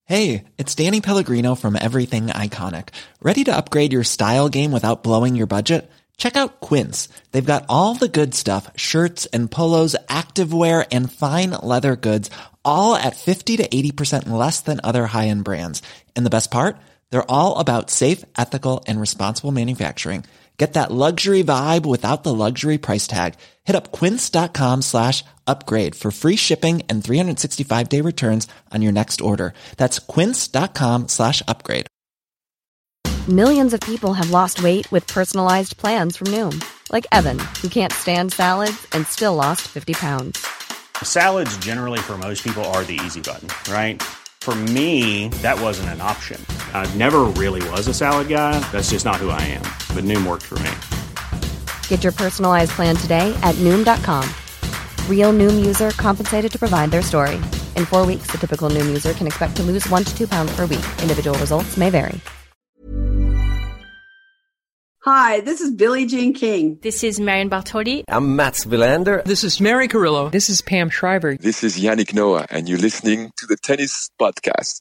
Hey, it's Danny Pellegrino from Everything Iconic. Ready to upgrade your style game without blowing your budget? Check out Quince. They've got all the good stuff, shirts and polos, activewear, and fine leather goods, all at 50 to 80% less than other high-end brands. And the best part? They're all about safe, ethical, and responsible manufacturing. Get that luxury vibe without the luxury price tag. Hit up quince.com/upgrade for free shipping and 365-day returns on your next order. That's quince.com/upgrade. Millions of people have lost weight with personalized plans from Noom. Like Evan, who can't stand salads and still lost 50 pounds. Salads generally for most people are the easy button, right? For me, that wasn't an option. I never really was a salad guy. That's just not who I am. But Noom worked for me. Get your personalized plan today at Noom.com. Real Noom user compensated to provide their story. In 4 weeks, the typical Noom user can expect to lose 1 to 2 pounds per week. Individual results may vary. Hi, this is Billie Jean King. This is Marion Bartoli. I'm Mats Wilander. This is Mary Carrillo. This is Pam Shriver. This is Yannick Noah, and you're listening to the Tennis Podcast.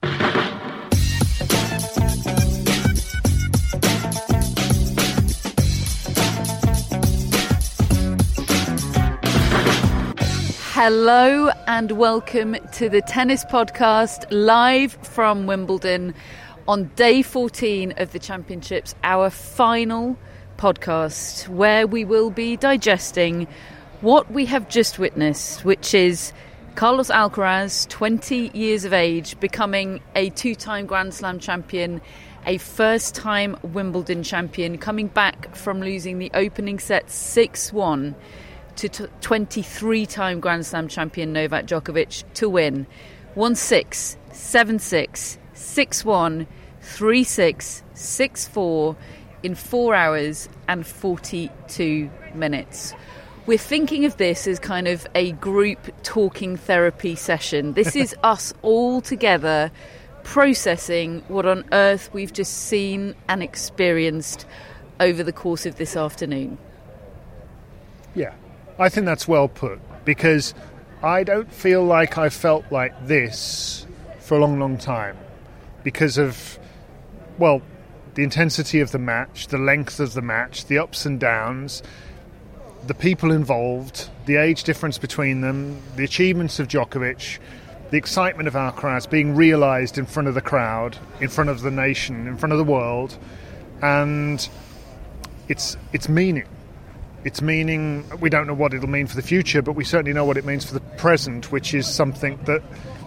Hello and welcome to the Tennis Podcast, live from Wimbledon on day 14 of the Championships, our final podcast where we will be digesting what we have just witnessed, which is Carlos Alcaraz, 20 years of age, becoming a two-time Grand Slam champion, a first-time Wimbledon champion, coming back from losing the opening set 6-1 to 23-time Grand Slam champion Novak Djokovic to win 1-6, 7-6, 6-1, 3-6, 6-4 in 4 hours and 42 minutes. We're thinking of this as kind of a group talking therapy session. This is us all together processing what on earth we've just seen and experienced over the course of this afternoon. Yeah, I think that's well put, because I don't feel like I felt like this for a long, long time because of, well, the intensity of the match, the length of the match, the ups and downs, the people involved, the age difference between them, the achievements of Djokovic, the excitement of Alcaraz being realised in front of the crowd, in front of the nation, in front of the world, and its meaning. Its meaning, we don't know what it'll mean for the future, but we certainly know what it means for the present, which is something that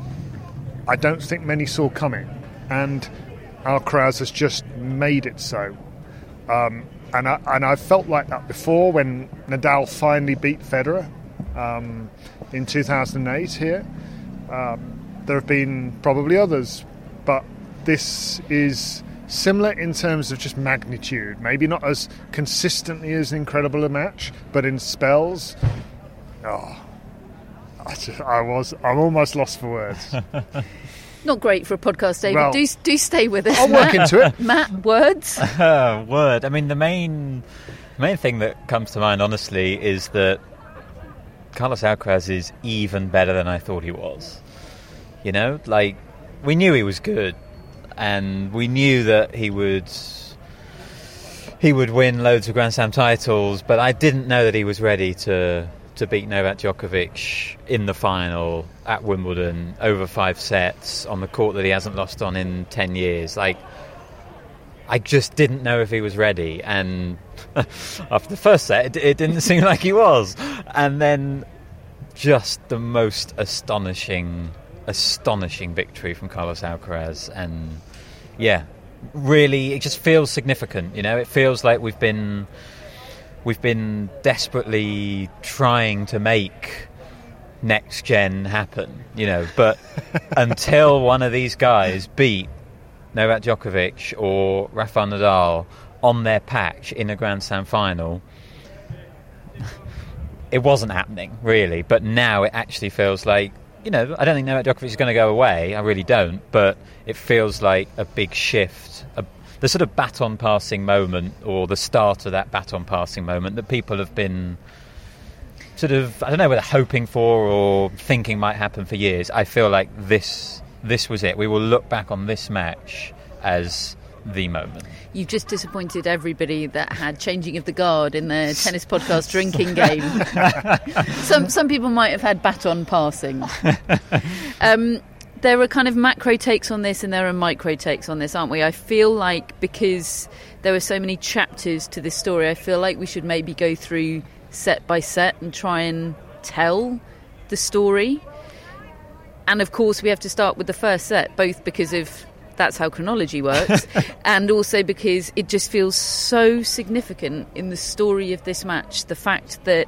I don't think many saw coming. And Alcaraz has just made it so. And I felt like that before when Nadal finally beat Federer in 2008 here. There have been probably others, but this is similar in terms of just magnitude. Maybe not as consistently as incredible a match, but in spells. I'm almost lost for words. Not great for a podcast, David. Well, do stay with us. I'll work into it. Matt, words? Word. I mean, the main thing that comes to mind, honestly, is that Carlos Alcaraz is even better than I thought he was. You know, like, we knew he was good, and we knew that he would win loads of Grand Slam titles, but I didn't know that he was ready to beat Novak Djokovic in the final at Wimbledon over 5 sets on the court that he hasn't lost on in 10 years. Like, I just didn't know if he was ready, and after the first set it didn't seem like he was, and then just the most astonishing victory from Carlos Alcaraz. And yeah, really it just feels significant, you know. It feels like we've been desperately trying to make next gen happen, you know, but until one of these guys beat Novak Djokovic or Rafael Nadal on their patch in a Grand Slam final, it wasn't happening, really. But now it actually feels like, you know, I don't think Novak Djokovic is going to go away, I really don't, but it feels like a big shift, the sort of baton passing moment, or the start of that baton passing moment that people have been sort of, I don't know whether hoping for or thinking might happen for years. I feel like this this was it. We will look back on this match as the moment. You've just disappointed everybody that had changing of the guard in their tennis podcast drinking game. Some people might have had baton passing. There are kind of macro takes on this and there are micro takes on this, aren't we? I feel like because there were so many chapters to this story, I feel like we should maybe go through set by set and try and tell the story. And of course we have to start with the first set, both because of that's how chronology works, and also because it just feels so significant in the story of this match. The fact that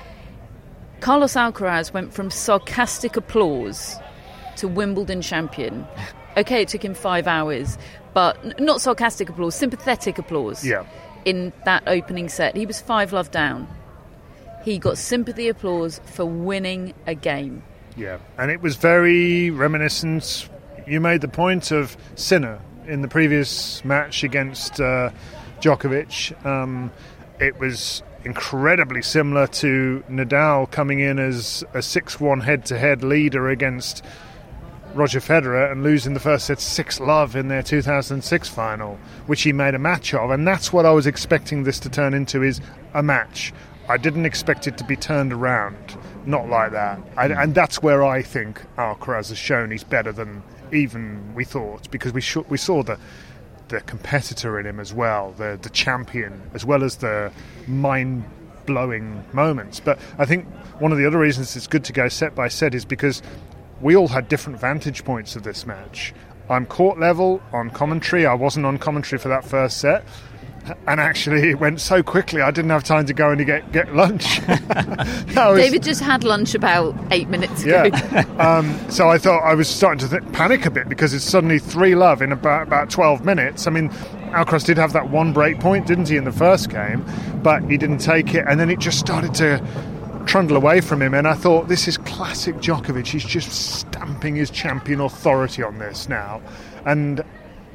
Carlos Alcaraz went from sarcastic applause to Wimbledon champion. Okay, it took him 5 hours, but not sarcastic applause, sympathetic applause. Yeah. In that opening set, he was 5-love down. He got sympathy applause for winning a game. Yeah, and it was very reminiscent. You made the point of Sinner in the previous match against Djokovic. It was incredibly similar to Nadal coming in as a 6-1 head-to-head leader against Roger Federer and losing the first set 6-love in their 2006 final, which he made a match of. And that's what I was expecting this to turn into, is a match. I didn't expect it to be turned around, not like that. And that's where I think Alcaraz has shown he's better than even we thought, because we saw the competitor in him as well, the champion, as well as the mind-blowing moments. But I think one of the other reasons it's good to go set by set is because we all had different vantage points of this match. I'm court level on commentary. I wasn't on commentary for that first set. And actually, it went so quickly, I didn't have time to go and get lunch. David just had lunch about 8 minutes ago. Yeah. So I thought I was starting to panic a bit, because it's suddenly 3-love in about 12 minutes. I mean, Alcaraz did have that one break point, didn't he, in the first game? But he didn't take it, and then it just started to trundle away from him. And I thought, this is classic Djokovic. He's just stamping his champion authority on this now. And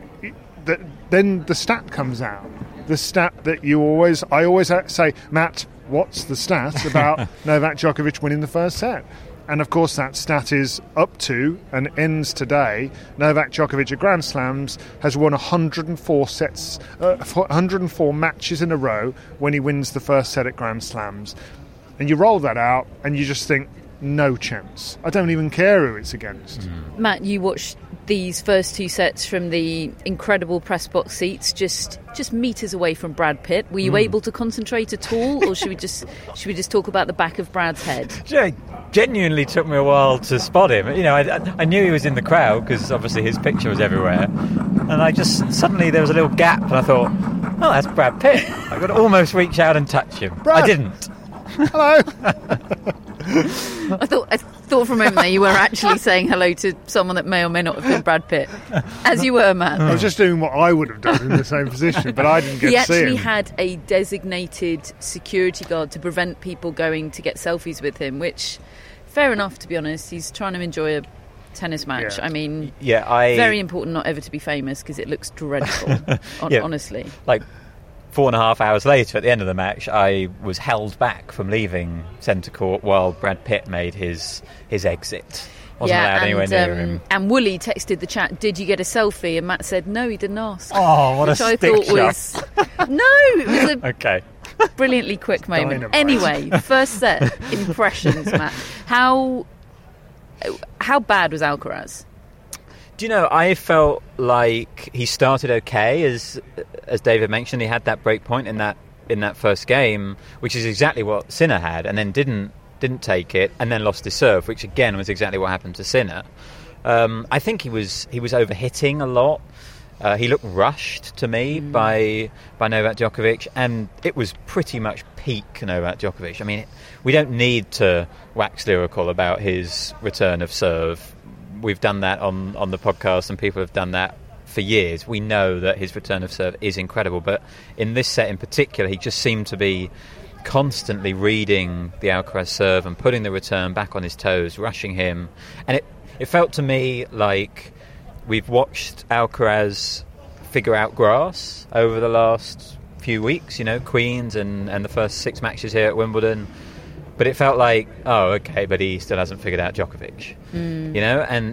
then the stat comes out. The stat that I always say, Matt, what's the stat about Novak Djokovic winning the first set? And of course that stat is up to and ends today. Novak Djokovic at Grand Slams has won 104 matches in a row when he wins the first set at Grand Slams. And you roll that out and you just think, no chance. I don't even care who it's against. Matt, you watched these first 2 sets from the incredible press box seats, just metres away from Brad Pitt. Were you able to concentrate at all, or should we just talk about the back of Brad's head? It genuinely took me a while to spot him. You know, I knew he was in the crowd because obviously his picture was everywhere, and I just suddenly there was a little gap, and I thought, oh, that's Brad Pitt. I could almost reach out and touch him. Brad. I didn't. Hello. I thought for a moment there you were actually saying hello to someone that may or may not have been Brad Pitt, as you were, Matt. I was just doing what I would have done in the same position, but I didn't get to see him. He actually had a designated security guard to prevent people going to get selfies with him, which, fair enough, to be honest. He's trying to enjoy a tennis match. Yeah. I mean, very important not ever to be famous, because it looks dreadful, honestly. Like 4.5 hours later, at the end of the match, I was held back from leaving centre court while Brad Pitt made his exit. Wasn't allowed anywhere near him. And Wooly texted the chat, "Did you get a selfie?" And Matt said, "No, he didn't ask." Oh, what which a I stick thought was it was a okay. brilliantly quick moment. Dynamite. Anyway, first set impressions, Matt. How bad was Alcaraz? Do you know, I felt like he started okay, as David mentioned. He had that break point in that first game, which is exactly what Sinner had, and then didn't take it, and then lost his serve, which again was exactly what happened to Sinner. I think he was overhitting a lot. He looked rushed to me by Novak Djokovic, and it was pretty much peak Novak Djokovic. I mean, we don't need to wax lyrical about his return of serve. We've done that on the podcast, and people have done that for years. We know that his return of serve is incredible, but in this set in particular, he just seemed to be constantly reading the Alcaraz serve and putting the return back on his toes, rushing him. And it felt to me like we've watched Alcaraz figure out grass over the last few weeks, you know, Queens and the first 6 matches here at Wimbledon. but it felt like, oh, okay, but he still hasn't figured out Djokovic, you know, and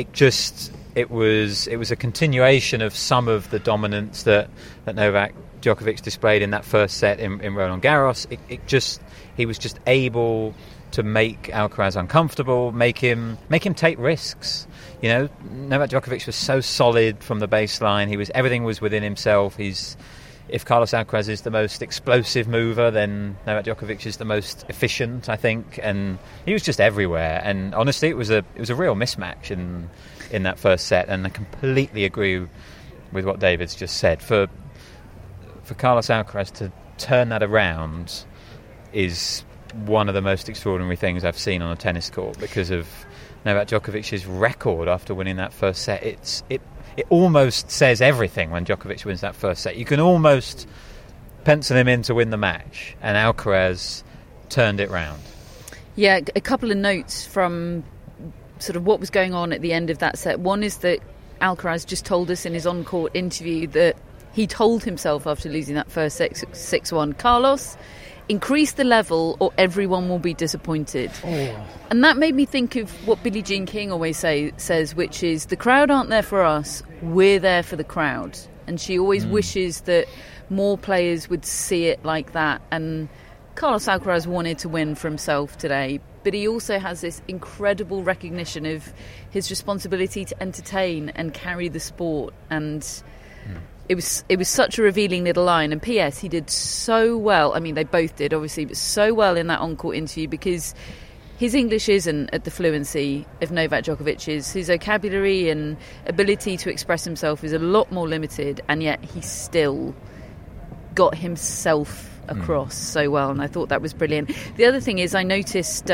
it was a continuation of some of the dominance that Novak Djokovic displayed in that first set in Roland Garros. He was just able to make Alcaraz uncomfortable, make him take risks. You know, Novak Djokovic was so solid from the baseline. Everything was within himself. If Carlos Alcaraz is the most explosive mover, then Novak Djokovic is the most efficient, I think. And he was just everywhere. And honestly, it was a real mismatch in that first set. And I completely agree with what David's just said. For Carlos Alcaraz to turn that around is one of the most extraordinary things I've seen on a tennis court, because of Novak Djokovic's record after winning that first set. It almost says everything when Djokovic wins that first set. You can almost pencil him in to win the match, and Alcaraz turned it round. Yeah, a couple of notes from sort of what was going on at the end of that set. One is that Alcaraz just told us in his on-court interview that he told himself after losing that first set 6-1, Carlos, increase the level or everyone will be disappointed. And that made me think of what Billie Jean King always says, which is, the crowd aren't there for us, we're there for the crowd. And she always wishes that more players would see it like that. And Carlos Alcaraz wanted to win for himself today, but he also has this incredible recognition of his responsibility to entertain and carry the sport. And it was such a revealing little line. And P.S., he did so well. I mean, they both did, obviously, but so well in that on-court interview, because his English isn't at the fluency of Novak Djokovic's. His vocabulary and ability to express himself is a lot more limited, and yet he still got himself across so well, and I thought that was brilliant. The other thing is, I noticed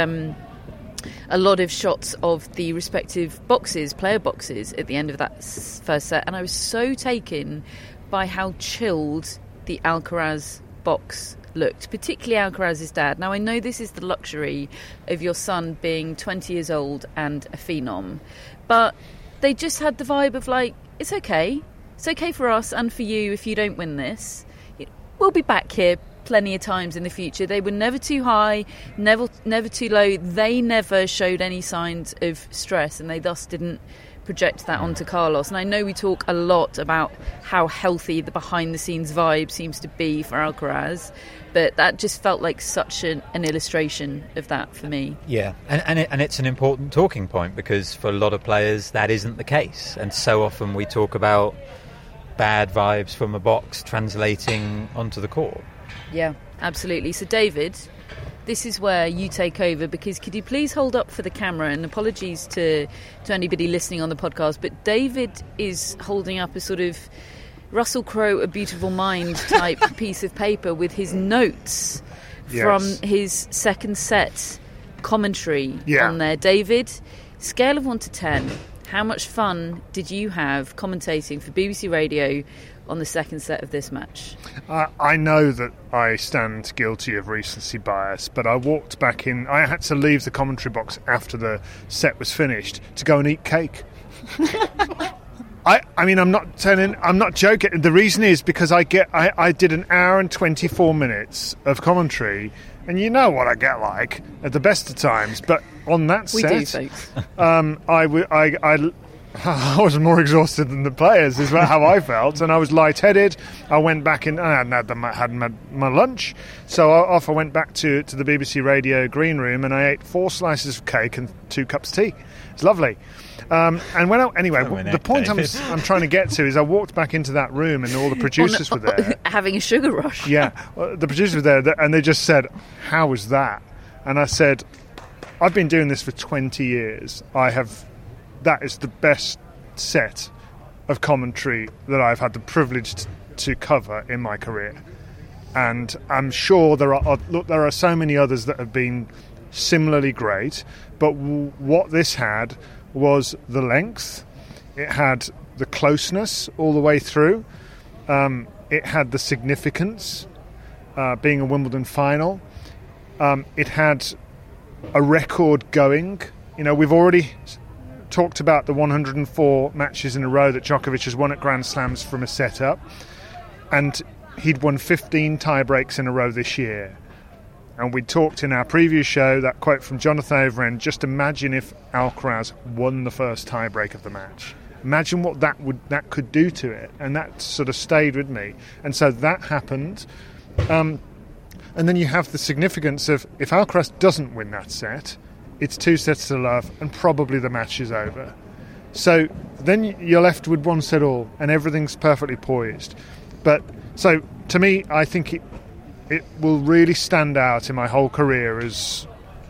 a lot of shots of the respective player boxes at the end of that first set, and I was so taken by how chilled the Alcaraz box looked, particularly Alcaraz's dad. Now, I know this is the luxury of your son being 20 years old and a phenom, but they just had the vibe of like, it's okay for us and for you if you don't win this. We'll be back here plenty of times in the future. They were never too high, never too low. They never showed any signs of stress, and they thus didn't project that onto Carlos. And I know we talk a lot about how healthy the behind-the-scenes vibe seems to be for Alcaraz, but that just felt like such an illustration of that for me. Yeah, and it's an important talking point, because for a lot of players that isn't the case, and so often we talk about bad vibes from a box translating onto the court. Yeah, absolutely. So David, this is where you take over, because could you please hold up for the camera, and apologies to anybody listening on the podcast, but David is holding up a sort of Russell Crowe, A Beautiful Mind type piece of paper with his notes from his second set commentary on there. David, scale of 1 to 10, how much fun did you have commentating for BBC Radio on the second set of this match? I know that I stand guilty of recency bias, but I walked back in. I had to leave the commentary box after the set was finished to go and eat cake. I mean, I'm not joking. The reason is because I did an hour and 24 minutes of commentary, and you know what I get like at the best of times. But on that set, we do, folks. I was more exhausted than the players, is how I felt, and I was lightheaded. I went back in, I hadn't had my lunch, so off I went back to the BBC Radio green room, and I ate 4 slices of cake and 2 cups of tea. It's lovely. And the point I'm trying to get to is I walked back into that room, and all the producers were there. Having a sugar rush. Yeah, the producers were there, and they just said, "How was that?" And I said, "I've been doing this for 20 years. That is the best set of commentary that I've had the privilege to cover in my career." And I'm sure there are so many others that have been similarly great, but what this had was the length, it had the closeness all the way through, it had the significance, being a Wimbledon final, it had a record going. You know, we've already talked about the 104 matches in a row that Djokovic has won at Grand Slams from a set-up, and he'd won 15 tie breaks in a row this year. And we talked in our previous show, that quote from Jonathan Overend, just imagine if Alcaraz won the first tiebreak of the match. Imagine what that could do to it. And that sort of stayed with me. And so that happened. And then you have the significance of, if Alcaraz doesn't win that set, it's 2-0 and probably the match is over. So then you're left with 1-all and everything's perfectly poised. But so to me, I think it will really stand out in my whole career as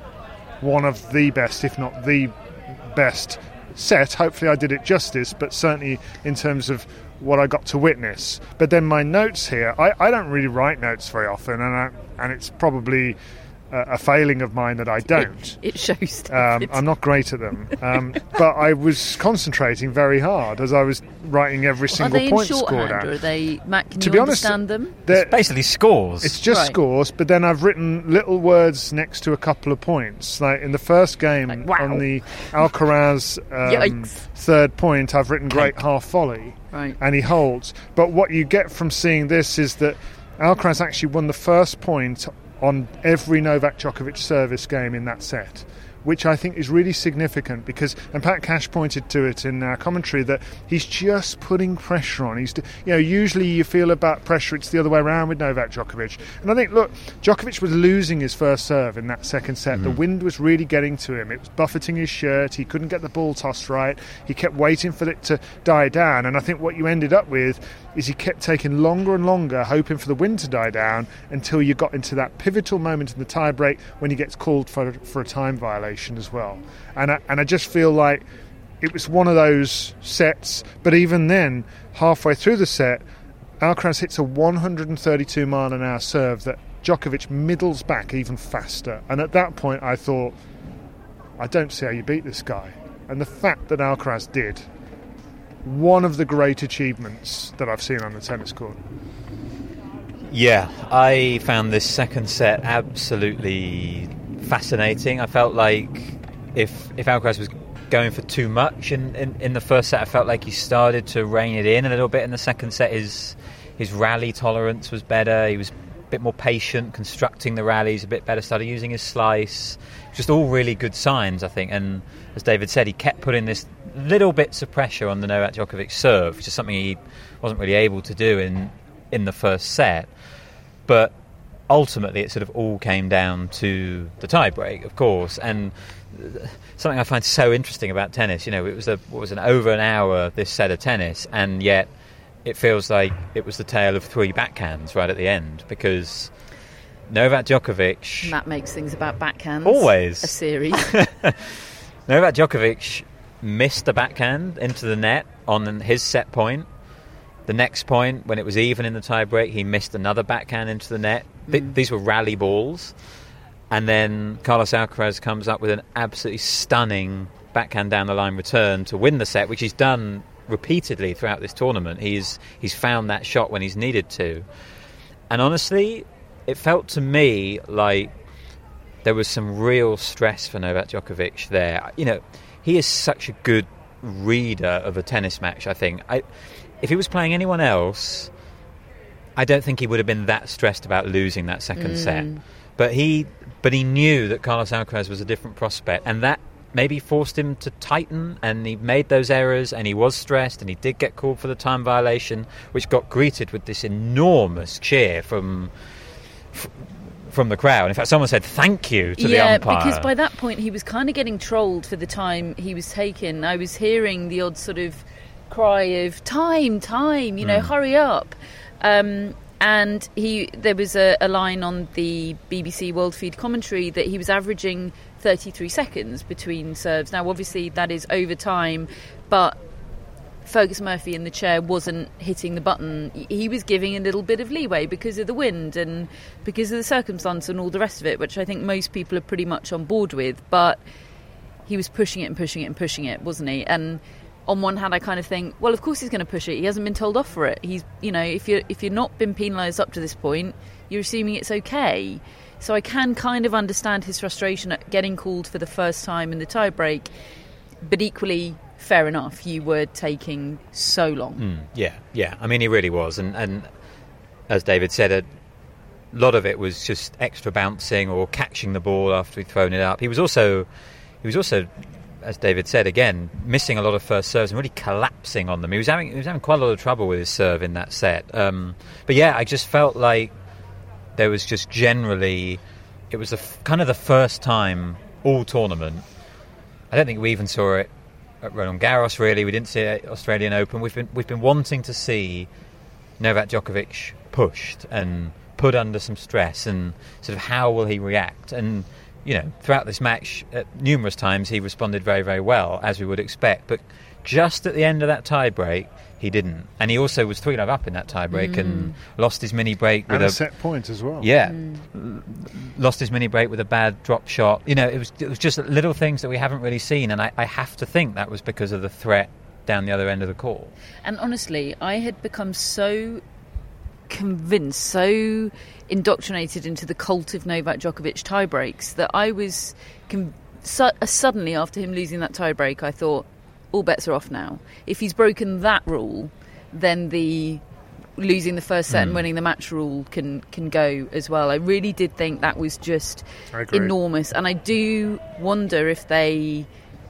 one of the best, if not the best set. Hopefully I did it justice, but certainly in terms of what I got to witness. But then my notes here, I don't really write notes very often, and it's probably a failing of mine that I don't. It shows. I'm not great at them, but I was concentrating very hard as I was writing every single point scored out. Are they in shorthand, or are they, Matt, can to you be honest, understand them? It's basically scores. It's just scores, but then I've written little words next to a couple of points. Like in the first game, on the Alcaraz third point, I've written great half volley, and he holds. But what you get from seeing this is that Alcaraz actually won the first point on every Novak Djokovic service game in that set, which I think is really significant because, and Pat Cash pointed to it in our commentary, that he's just putting pressure on. Usually you feel about pressure, it's the other way around with Novak Djokovic. And I think, look, Djokovic was losing his first serve in that second set. Mm-hmm. The wind was really getting to him. It was buffeting his shirt. He couldn't get the ball tossed right. He kept waiting for it to die down. And I think what you ended up with is he kept taking longer and longer, hoping for the wind to die down until you got into that pivotal moment in the tiebreak when he gets called for a time violation as well. And I just feel like it was one of those sets, but even then, halfway through the set, Alcaraz hits a 132-mile-an-hour serve that Djokovic middles back even faster. And at that point, I thought, I don't see how you beat this guy. And the fact that Alcaraz did, one of the great achievements that I've seen on the tennis court. Yeah, I found this second set absolutely fascinating. I felt like if Alcaraz was going for too much in the first set, I felt like he started to rein it in a little bit in the second set. His rally tolerance was better. He was a bit more patient, constructing the rallies a bit better, started using his slice. Just all really good signs, I think. And as David said, he kept putting this little bits of pressure on the Novak Djokovic serve, which is something he wasn't really able to do in the first set. But ultimately, it sort of all came down to the tiebreak, of course. And something I find so interesting about tennis, it was an over an hour, this set of tennis, and yet it feels like it was the tale of three backhands right at the end, because Novak Djokovic... Matt makes things about backhands. Always. A series. Novak Djokovic missed a backhand into the net on his set point. The next point, when it was even in the tiebreak, he missed another backhand into the net. These were rally balls. And then Carlos Alcaraz comes up with an absolutely stunning backhand down the line return to win the set, which he's done repeatedly throughout this tournament. He's found that shot when he's needed to. And honestly, it felt to me like there was some real stress for Novak Djokovic there. He is such a good reader of a tennis match, I think. If he was playing anyone else, I don't think he would have been that stressed about losing that second set. But he knew that Carlos Alcaraz was a different prospect, and that maybe forced him to tighten, and he made those errors, and he was stressed, and he did get called for the time violation, which got greeted with this enormous cheer from the crowd. In fact, someone said thank you to the umpire. Yeah, because by that point he was kind of getting trolled for the time he was taking. I was hearing the odd sort of cry of time, hurry up. And there was a line on the BBC World Feed commentary that he was averaging 33 seconds between serves. Now, obviously, that is over time, but Fergus Murphy in the chair wasn't hitting the button. He was giving a little bit of leeway because of the wind and because of the circumstance and all the rest of it, which I think most people are pretty much on board with. But he was pushing it and pushing it and pushing it, wasn't he? And on one hand, I kind of think, well, of course he's going to push it. He hasn't been told off for it. He's, if you're not been penalised up to this point, you're assuming it's okay. So I can kind of understand his frustration at getting called for the first time in the tiebreak, but equally, fair enough, you were taking so long. Yeah. I mean, he really was. And as David said, lot of it was just extra bouncing or catching the ball after he'd thrown it up. He was also, as David said again, missing a lot of first serves and really collapsing on them. He was having quite a lot of trouble with his serve in that set. But yeah, I just felt like there was just generally, it was kind of the first time all tournament. I don't think we even saw it at Roland Garros. Really, we didn't see it at Australian Open. We've been wanting to see Novak Djokovic pushed and put under some stress, and sort of how will he react. And throughout this match, numerous times he responded very, very well, as we would expect. But just at the end of that tie-break, he didn't. And he also was 3-0 up in that tie-break and lost his mini-break with a set point as well. Yeah, lost his mini-break with a bad drop shot. It was just little things that we haven't really seen, and I have to think that was because of the threat down the other end of the court. And honestly, I had become so convinced, so indoctrinated into the cult of Novak Djokovic tie-breaks that I was suddenly, after him losing that tie-break, I thought, all bets are off now. If he's broken that rule, then the losing the first set and winning the match rule can go as well. I really did think that was just enormous. And I do wonder if they,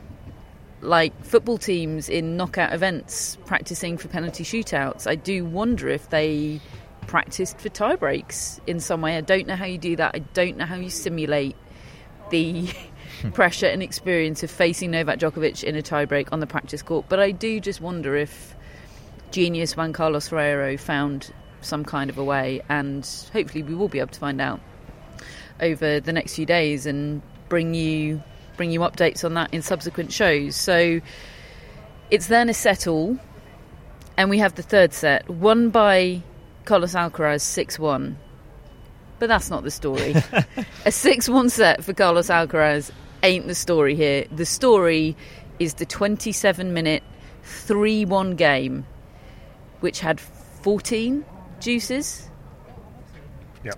like football teams in knockout events practicing for penalty shootouts, I do wonder if they practiced for tie breaks in some way. I don't know how you do that. I don't know how you simulate the pressure and experience of facing Novak Djokovic in a tie-break on the practice court. But I do just wonder if genius Juan Carlos Ferrero found some kind of a way, and hopefully we will be able to find out over the next few days and bring you updates on that in subsequent shows. So it's then a set all, and we have the third set won by Carlos Alcaraz 6-1. But that's not the story. A 6-1 set for Carlos Alcaraz ain't the story here. The story is the 27-minute 3-1 game, which had 14 juices. Yeah.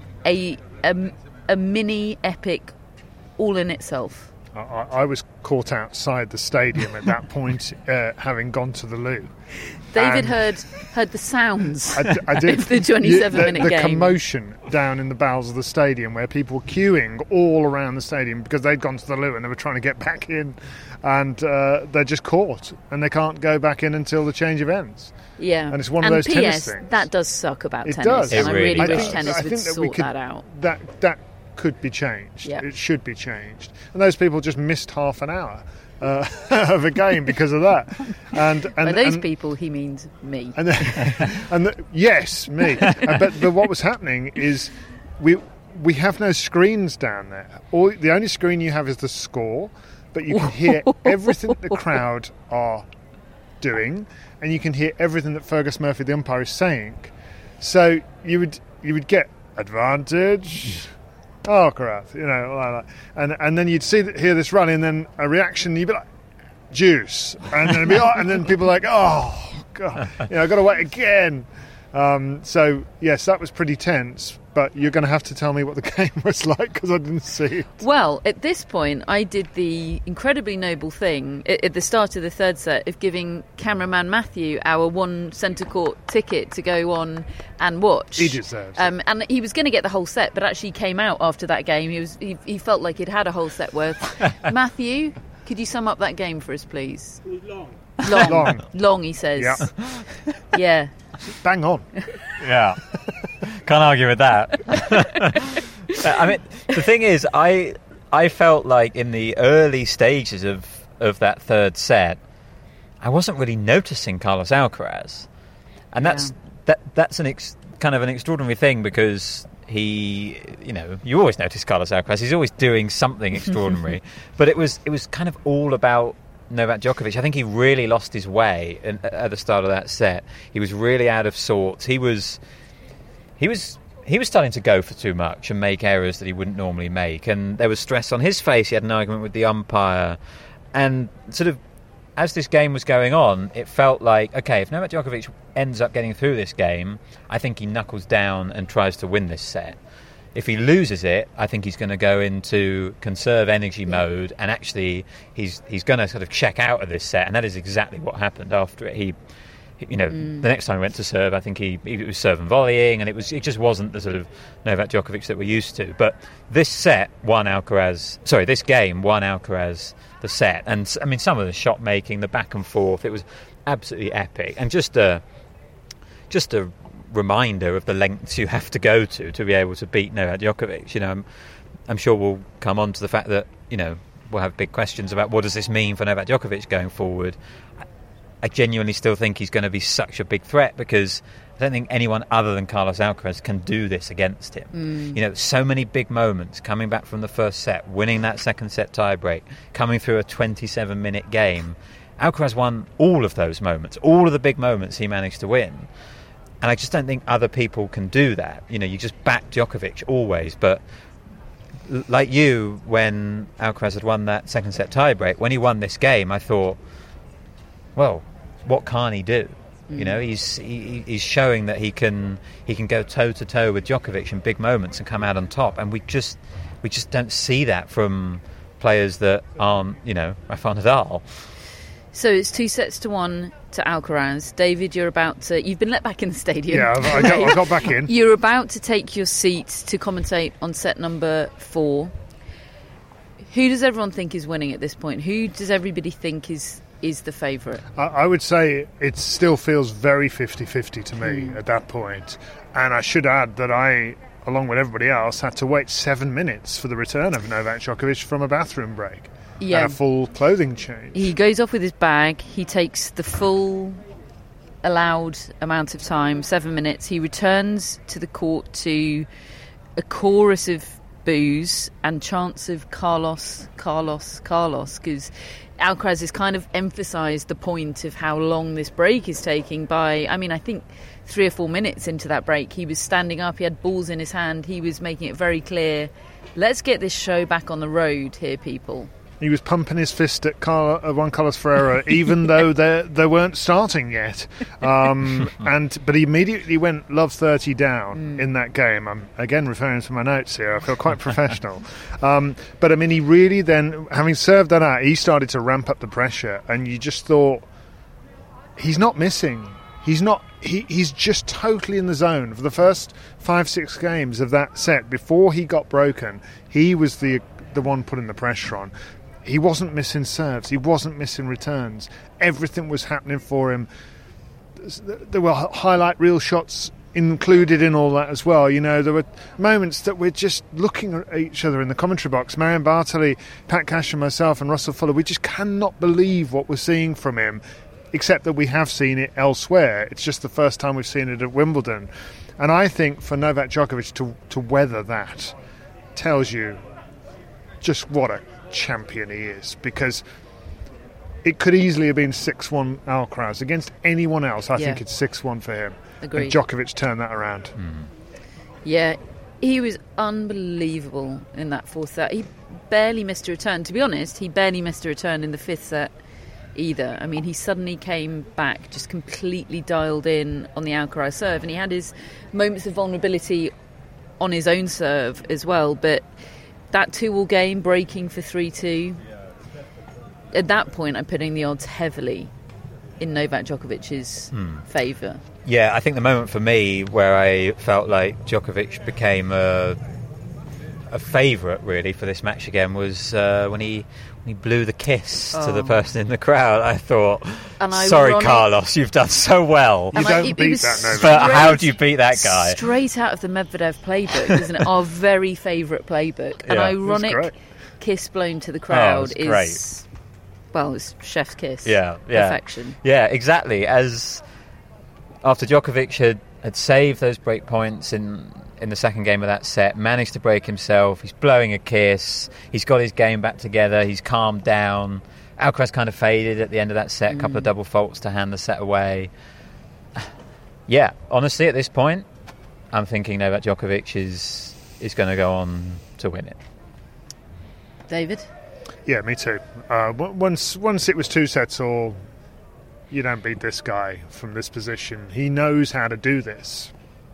A mini epic all in itself. I was caught outside the stadium at that point, having gone to the loo. David heard the sounds. I did. Of the 27-minute game. The commotion down in the bowels of the stadium, where people were queuing all around the stadium because they'd gone to the loo and they were trying to get back in, and they're just caught and they can't go back in until the change of ends. Yeah, and it's one of those tennis things. That does suck about tennis. Does. And I really wish does. tennis would sort that out. That could be changed. Yeah. It should be changed. And those people just missed half an hour of a game because of that. And by those people, he means me. Yes, me. But what was happening is we have no screens down there. The only screen you have is the score, but you can hear everything that the crowd are doing, and you can hear everything that Fergus Murphy, the umpire, is saying. So you would get advantage. Alcaraz, like that. And then you'd hear this run, and then a reaction, you'd be like, juice. And then and then people are like, oh, God, I've got to wait again. So, yes, that was pretty tense, but you're going to have to tell me what the game was like, because I didn't see it. Well, at this point, I did the incredibly noble thing at the start of the third set of giving cameraman Matthew our one centre court ticket to go on and watch. He deserves it. And he was going to get the whole set, but actually came out after that game. He felt like he'd had a whole set worth. Matthew, could you sum up that game for us, please? It was Long, he says. Yeah. Yeah. Bang on. Yeah. Can't argue with that. I mean, the thing is, I felt like in the early stages of that third set, I wasn't really noticing Carlos Alcaraz. And that's kind of an extraordinary thing, because he, you always notice Carlos Alcaraz. He's always doing something extraordinary. But it was kind of all about Novak Djokovic. I think he really lost his way at the start of that set. He was really out of sorts. He was starting to go for too much and make errors that he wouldn't normally make, and there was stress on his face. He had an argument with the umpire, and sort of as this game was going on, it felt like, okay, if Novak Djokovic ends up getting through this game, I think he knuckles down and tries to win this set. If he loses it, I think he's going to go into conserve energy mode, and actually he's going to sort of check out of this set, and that is exactly what happened after it. The next time he went to serve, I think he was serving volleying, and it just wasn't the sort of Novak Djokovic that we're used to. But this game won Alcaraz the set. And I mean, some of the shot making, the back and forth, it was absolutely epic. And just a reminder of the lengths you have to go to be able to beat Novak Djokovic. I'm sure we'll come on to the fact that, we'll have big questions about what does this mean for Novak Djokovic going forward. I genuinely still think he's going to be such a big threat because I don't think anyone other than Carlos Alcaraz can do this against him. So many big moments coming back from the first set, winning that second set tiebreak, coming through a 27-minute game. Alcaraz won all of those moments, all of the big moments he managed to win. And I just don't think other people can do that. You just back Djokovic always, but like you, when Alcaraz had won that second set tiebreak, when he won this game, I thought, well, what can't he do? He's showing that he can go toe to toe with Djokovic in big moments and come out on top, and we just don't see that from players that aren't Rafael Nadal. So it's 2-1 to Alcaraz. David, you've been let back in the stadium. Yeah, I got back in. You're about to take your seat to commentate on set number 4. Who does everyone think is winning at this point? Who does everybody think is the favourite? I would say it still feels very 50-50 to me at that point. And I should add that I, along with everybody else, had to wait 7 minutes for the return of Novak Djokovic from a bathroom break. Yeah. And a full clothing change. He goes off with his bag. He takes the full allowed amount of time, 7 minutes. He returns to the court to a chorus of boos and chants of Carlos, Carlos, Carlos, because Alcaraz has kind of emphasised the point of how long this break is taking by, I think 3 or 4 minutes into that break, he was standing up, he had balls in his hand, he was making it very clear, let's get this show back on the road here, people. He was pumping his fist at Juan Carlos Ferrero, even though they weren't starting yet. But he immediately went love 30 down in that game. I'm again referring to my notes here. I feel quite professional. But he really then, having served that out, he started to ramp up the pressure, and you just thought, he's not missing. He's not. He's just totally in the zone. For the first 5-6 games of that set, before he got broken, he was the one putting the pressure on. He wasn't missing serves. He wasn't missing returns. Everything was happening for him. There were highlight reel shots included in all that as well. There were moments that we're just looking at each other in the commentary box. Marion Bartoli, Pat Cash and myself and Russell Fuller, we just cannot believe what we're seeing from him, except that we have seen it elsewhere. It's just the first time we've seen it at Wimbledon. And I think for Novak Djokovic to weather that tells you just what a champion he is, because it could easily have been 6-1 Alcaraz against anyone else. I think it's 6-1 for him. Agreed. And Djokovic turned that around. Yeah, he was unbelievable in that fourth set. He barely missed a return. To be honest, he barely missed a return in the fifth set either. He suddenly came back just completely dialed in on the Alcaraz serve, and he had his moments of vulnerability on his own serve as well, but that 2-2 game breaking for 3-2, at that point I'm putting the odds heavily in Novak Djokovic's favour. Yeah, I think the moment for me where I felt like Djokovic became a favourite really for this match again was when he blew the kiss to the person in the crowd. I thought, sorry Carlos, you've done so well. You don't beat that, Novak. But how do you beat that guy? Straight out of the Medvedev playbook, isn't it? Our very favourite playbook. An ironic kiss blown to the crowd is great. Well, it's chef's kiss. Yeah. Perfection. Yeah, exactly. As after Djokovic had saved those break points in the second game of that set, managed to break himself, he's blowing a kiss, he's got his game back together, he's calmed down. Alcaraz kind of faded at the end of that set, a couple of double faults to hand the set away. Yeah, honestly, at this point, I'm thinking Novak Djokovic is going to go on to win it. David? Yeah, me too. Once it was 2 sets all, you don't beat this guy from this position. He knows how to do this.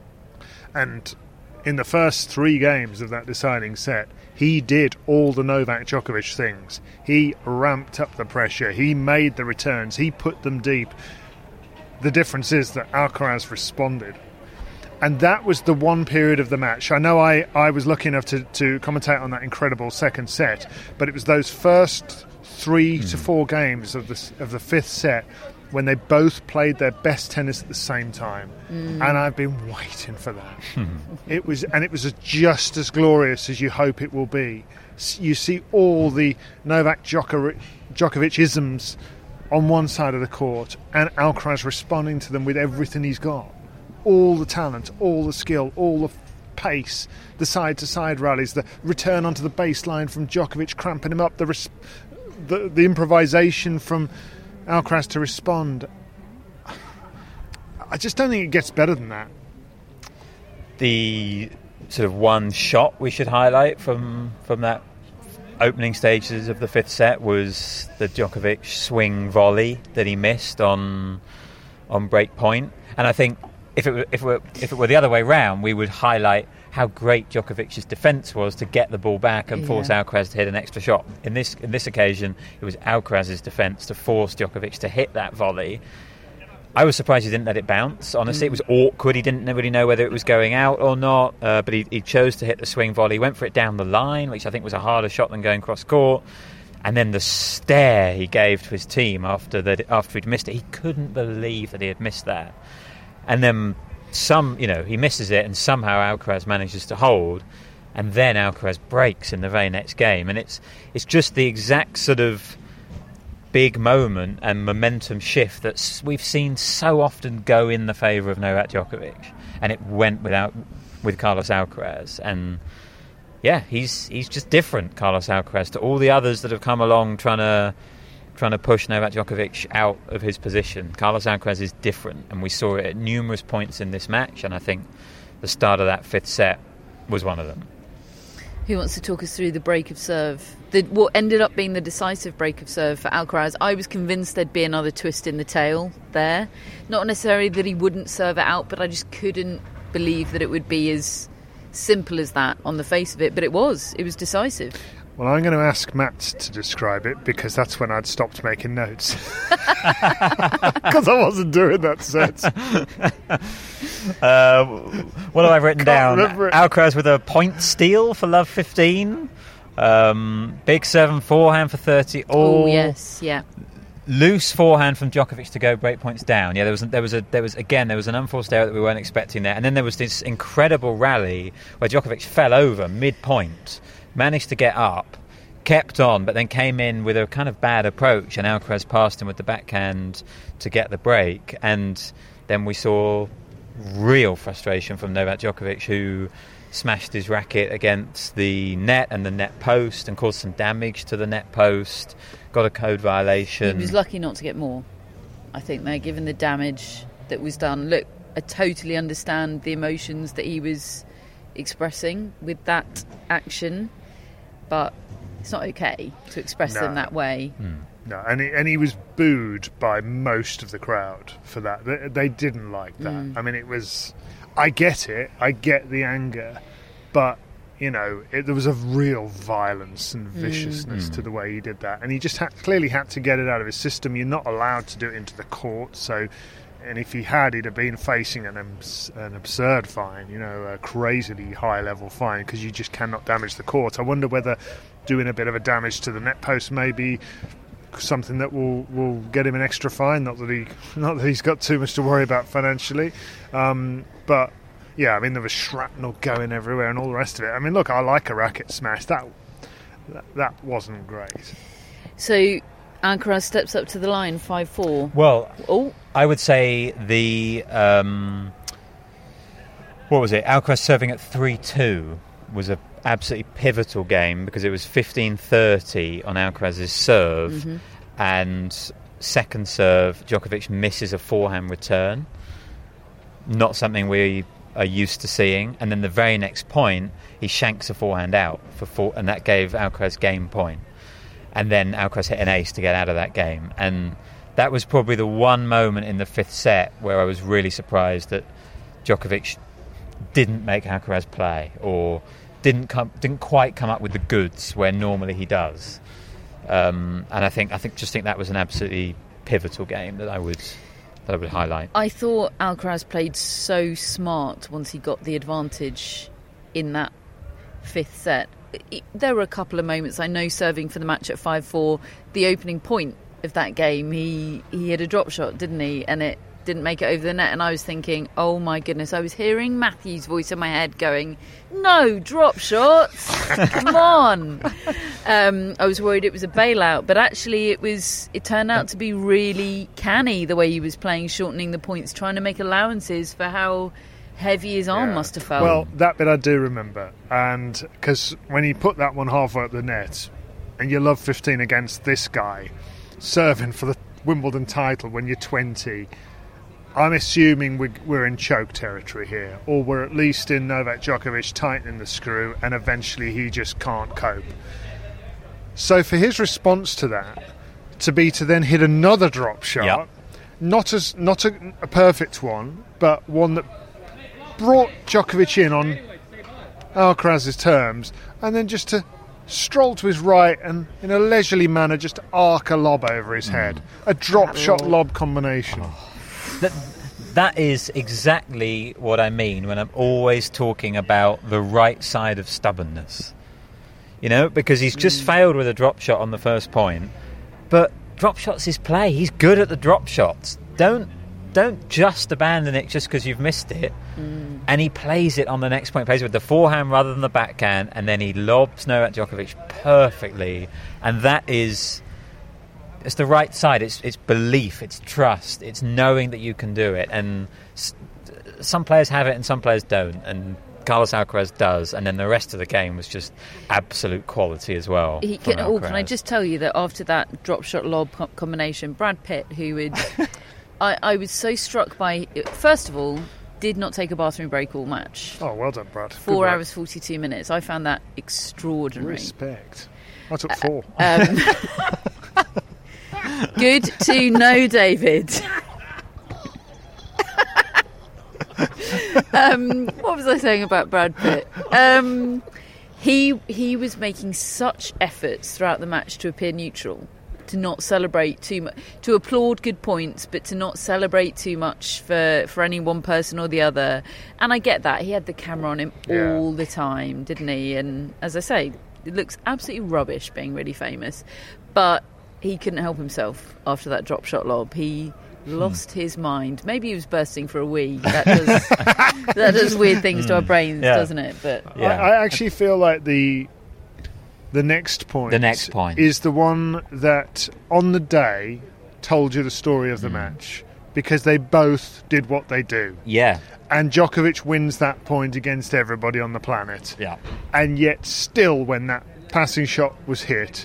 And in the first 3 games of that deciding set, he did all the Novak Djokovic things. He ramped up the pressure. He made the returns. He put them deep. The difference is that Alcaraz responded. And that was the one period of the match. I know I was lucky enough to commentate on that incredible second set, but it was those first 3 to 4 games of the fifth set when they both played their best tennis at the same time. And I've been waiting for that. It was just as glorious as you hope it will be. You see all the Novak Djokovic-isms on one side of the court, and Alcaraz responding to them with everything he's got. All the talent, all the skill, all the pace, the side-to-side rallies, the return onto the baseline from Djokovic cramping him up, the improvisation from Alcaraz to respond. I just don't think it gets better than that. The sort of one shot we should highlight from that opening stages of the fifth set was the Djokovic swing volley that he missed on break point. And I think if it were the other way round, we would highlight how great Djokovic's defence was to get the ball back and force Alcaraz to hit an extra shot. In this occasion, it was Alcaraz's defence to force Djokovic to hit that volley. I was surprised he didn't let it bounce. Honestly, it was awkward. He didn't really know whether it was going out or not, but he chose to hit the swing volley. He went for it down the line, which I think was a harder shot than going cross court. And then the stare he gave to his team after he'd missed it, he couldn't believe that he had missed that. And then he misses it, and somehow Alcaraz manages to hold, and then Alcaraz breaks in the very next game. And it's just the exact sort of big moment and momentum shift that we've seen so often go in the favour of Novak Djokovic, and it went with Carlos Alcaraz. And yeah, he's just different, Carlos Alcaraz, to all the others that have come along trying to push Novak Djokovic out of his position. Carlos Alcaraz is different, and we saw it at numerous points in this match, and I think the start of that fifth set was one of them. Who wants to talk us through the break of serve? What ended up being the decisive break of serve for Alcaraz? I was convinced there'd be another twist in the tail there. Not necessarily that he wouldn't serve it out, but I just couldn't believe that it would be as simple as that on the face of it. But it was decisive. Well, I'm going to ask Matt to describe it, because that's when I'd stopped making notes. Because I wasn't doing that set. What have I written down? Alcaraz with a point steal for love 15. Big 7 forehand for 30. Oh, yes, yeah. Loose forehand from Djokovic to go break points down. Yeah, there was an unforced error that we weren't expecting there. And then there was this incredible rally where Djokovic fell over mid-point, managed to get up, kept on, but then came in with a kind of bad approach, and Alcaraz passed him with the backhand to get the break. And then we saw real frustration from Novak Djokovic, who smashed his racket against the net and the net post and caused some damage to the net post, got a code violation. He was lucky not to get more, I think, there, given the damage that was done. Look, I totally understand the emotions that he was expressing with that action, but it's not okay to express them that way. No, and he was booed by most of the crowd for that. They didn't like that. I mean, it was... I get it. I get the anger. But, there was a real violence and viciousness to the way he did that. And he just clearly had to get it out of his system. You're not allowed to do it into the court. So, and if he had, he'd have been facing an absurd fine, a crazily high-level fine, because you just cannot damage the court. I wonder whether doing a bit of a damage to the net post may be something that will get him an extra fine. Not that he's got too much to worry about financially, but yeah, I mean, there was shrapnel going everywhere and all the rest of it. I mean, look, I like a racket smash. That wasn't great. So Alcaraz steps up to the line 5-4. Well, I would say the what was it? Alcaraz serving at 3-2 was a absolutely pivotal game, because it was 15-30 on Alcaraz's serve, and second serve Djokovic misses a forehand return, not something we are used to seeing, and then the very next point he shanks a forehand out and that gave Alcaraz game point, and then Alcaraz hit an ace to get out of that game. And that was probably the one moment in the fifth set where I was really surprised that Djokovic didn't make Alcaraz play, or didn't quite come up with the goods where normally he does. And I think that was an absolutely pivotal game that I would that I would highlight. I thought Alcaraz played so smart once he got the advantage in that fifth set. There were a couple of moments, I know, serving for the match at 5-4, the opening point of that game, he hit a drop shot, didn't he? And it didn't make it over the net, and I was thinking, oh my goodness, I was hearing Matthew's voice in my head going, no drop shots, come on. I was worried it was a bailout, but actually it turned out to be really canny the way he was playing, shortening the points, trying to make allowances for how heavy his arm must have felt. Well, that bit I do remember, and because when he put that one halfway up the net, and you love 15 against this guy serving for the Wimbledon title when you're 20, I'm assuming we're in choke territory here, or we're at least in Novak Djokovic tightening the screw, and eventually he just can't cope. So for his response to that, to then hit another drop shot, not a perfect one, but one that brought Djokovic in on Alcaraz's terms, and then just to stroll to his right and in a leisurely manner just arc a lob over his head. A drop shot lob combination. That is exactly what I mean when I'm always talking about the right side of stubbornness. You know, because he's just failed with a drop shot on the first point, but drop shots is play. He's good at the drop shots. Don't just abandon it just because you've missed it. And he plays it on the next point. He plays it with the forehand rather than the backhand, and then he lobs Novak Djokovic perfectly. And that is... it's the right side. It's belief. It's trust. It's knowing that you can do it. And some players have it and some players don't. And Carlos Alcaraz does. And then the rest of the game was just absolute quality as well. Can I just tell you that after that drop shot lob combination, Brad Pitt, who would... I was so struck by... First of all, did not take a bathroom break all match. Oh, well done, Brad. 4 hours, 42 minutes. I found that extraordinary. Respect. I took 4. Good to know, David. What was I saying about Brad Pitt? He was making such efforts throughout the match to appear neutral, to not celebrate too much, to applaud good points, but to not celebrate too much for any one person or the other. And I get that. He had the camera on him all the time, didn't he? And as I say, it looks absolutely rubbish being really famous. But he couldn't help himself after that drop shot lob. He lost his mind. Maybe he was bursting for a wee. That does weird things to our brains, doesn't it? But I actually feel like the next point is the one that on the day told you the story of the match, because they both did what they do. Yeah. And Djokovic wins that point against everybody on the planet. Yeah. And yet still, when that passing shot was hit,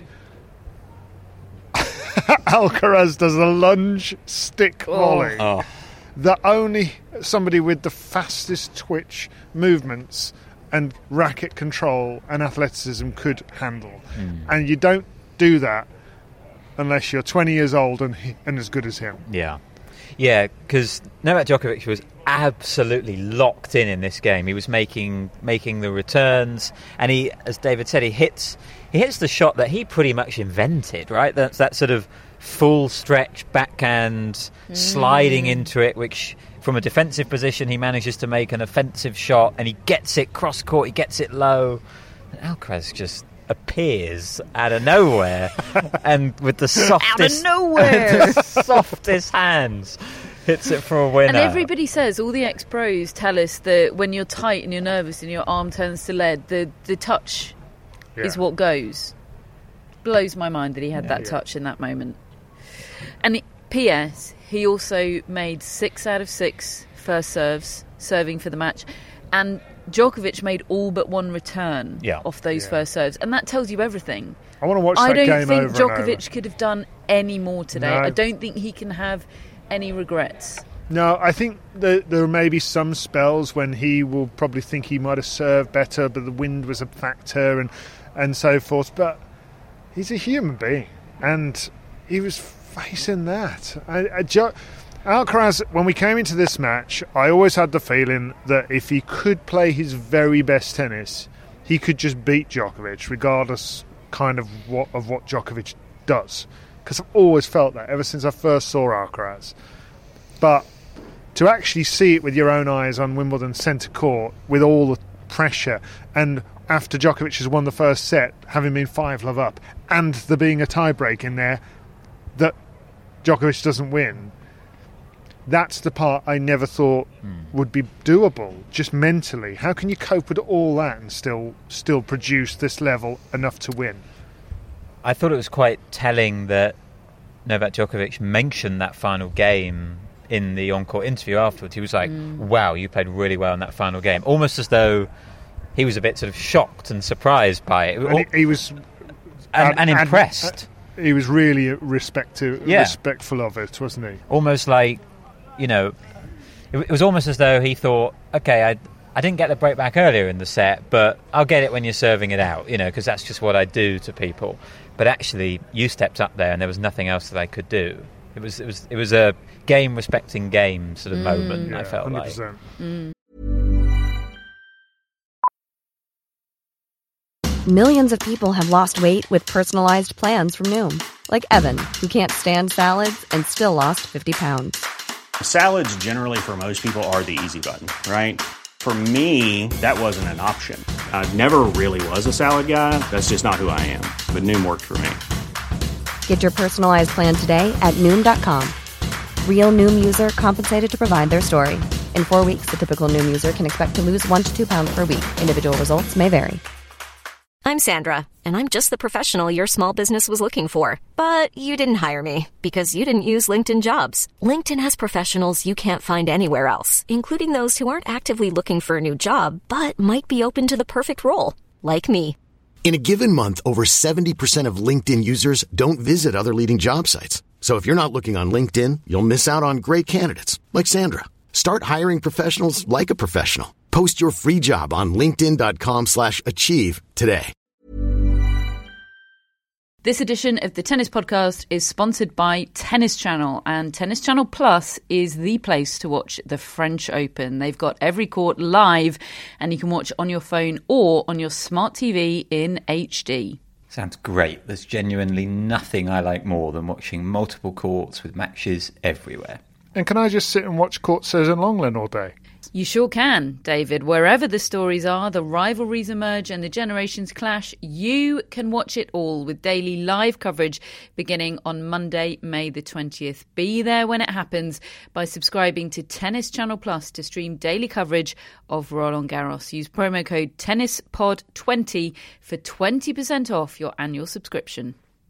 Alcaraz does a lunge stick volley that only somebody with the fastest twitch movements and racket control and athleticism could handle. And you don't do that unless you're 20 years old and as good as him. Yeah, because Novak Djokovic was absolutely locked in this game. He was making the returns, and he, as David said, he hits the shot that he pretty much invented, right? That's that sort of full stretch backhand sliding into it, which from a defensive position he manages to make an offensive shot, and he gets it cross court, he gets it low, and Alcaraz just appears out of nowhere and with the softest softest hands hits it for a winner. And everybody says, all the ex-pros tell us that when you're tight and you're nervous and your arm turns to lead, the touch is what goes. Blows my mind that he had that touch in that moment. And P.S. he also made 6 out of 6 first serves serving for the match, and Djokovic made all but one return off those first serves, and that tells you everything. I want to watch that game over and over. I don't think Djokovic could have done any more today. No. I don't think he can have any regrets. No, I think there may be some spells when he will probably think he might have served better, but the wind was a factor and so forth. But he's a human being, and he was facing that. Alcaraz, when we came into this match, I always had the feeling that if he could play his very best tennis, he could just beat Djokovic, regardless kind of what Djokovic does. Because I've always felt that ever since I first saw Alcaraz. But to actually see it with your own eyes on Wimbledon centre court with all the pressure, and after Djokovic has won the first set, having been 5-love up, and there being a tie-break in there that Djokovic doesn't win, that's the part I never thought would be doable, just mentally. How can you cope with all that and still produce this level enough to win? I thought it was quite telling that Novak Djokovic mentioned that final game in the on-court interview afterwards. He was like, wow, you played really well in that final game. Almost as though he was a bit sort of shocked and surprised by it. And he was... And impressed. He was really respectful of it, wasn't he? Almost like, it was almost as though he thought, okay, I didn't get the break back earlier in the set, but I'll get it when you're serving it out, because that's just what I do to people. But actually, you stepped up there and there was nothing else that I could do. It was a game respecting game sort of moment. I felt 100%. Millions of people have lost weight with personalized plans from Noom, like Evan, who can't stand salads and still lost 50 pounds. Salads generally for most people are the easy button, right? For me, that wasn't an option. I never really was a salad guy. That's just not who I am. But Noom worked for me. Get your personalized plan today at Noom.com. Real Noom user compensated to provide their story. In 4 weeks, the typical Noom user can expect to lose 1 to 2 pounds per week. Individual results may vary. I'm Sandra, and I'm just the professional your small business was looking for. But you didn't hire me because you didn't use LinkedIn Jobs. LinkedIn has professionals you can't find anywhere else, including those who aren't actively looking for a new job, but might be open to the perfect role, like me. In a given month, over 70% of LinkedIn users don't visit other leading job sites. So if you're not looking on LinkedIn, you'll miss out on great candidates like Sandra. Start hiring professionals like a professional. Post your free job on linkedin.com/achieve today. This edition of the Tennis Podcast is sponsored by Tennis Channel, and Tennis Channel Plus is the place to watch the French Open. They've got every court live, and you can watch on your phone or on your smart TV in HD. Sounds great. There's genuinely nothing I like more than watching multiple courts with matches everywhere. And can I just sit and watch Court Says in Longland all day? You sure can, David. Wherever the stories are, the rivalries emerge and the generations clash, you can watch it all with daily live coverage beginning on Monday, May the 20th. Be there when it happens by subscribing to Tennis Channel Plus to stream daily coverage of Roland Garros. Use promo code TennisPod20 for 20% off your annual subscription.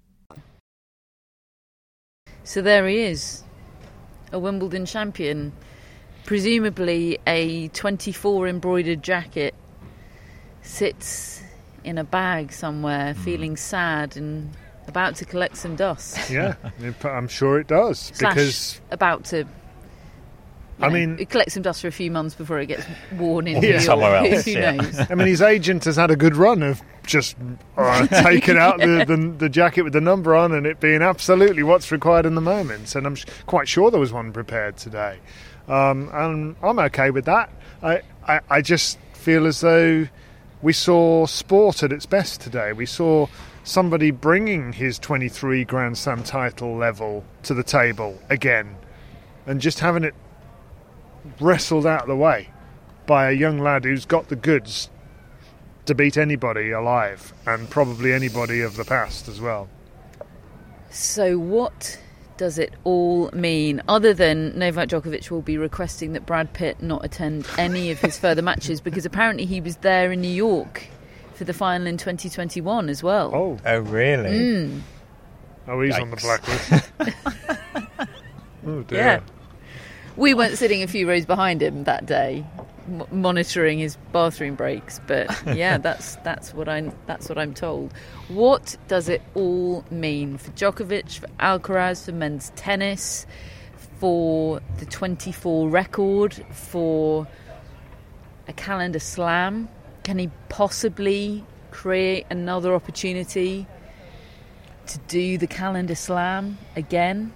So there he is, a Wimbledon champion. Presumably a 24 embroidered jacket sits in a bag somewhere, feeling sad and about to collect some dust. Yeah, I'm sure it does. Because about to, it collects some dust for a few months before it gets worn in somewhere else. Who knows? I mean, his agent has had a good run of just taking out the jacket with the number on and it being absolutely what's required in the moment. And I'm quite sure there was one prepared today. And I'm okay with that. I just feel as though we saw sport at its best today. We saw somebody bringing his 23 Grand Slam title level to the table again and just having it wrestled out of the way by a young lad who's got the goods to beat anybody alive and probably anybody of the past as well. So what does it all mean, other than Novak Djokovic will be requesting that Brad Pitt not attend any of his further matches, because apparently he was there in New York for the final in 2021 as well. Oh really? Oh, he's on the blacklist. Oh dear. Yeah. We weren't sitting a few rows behind him that day, monitoring his bathroom breaks, but yeah, that's what I'm told. What does it all mean for Djokovic, for Alcaraz, for men's tennis, for the 24 record, for a calendar slam? Can he possibly create another opportunity to do the calendar slam again?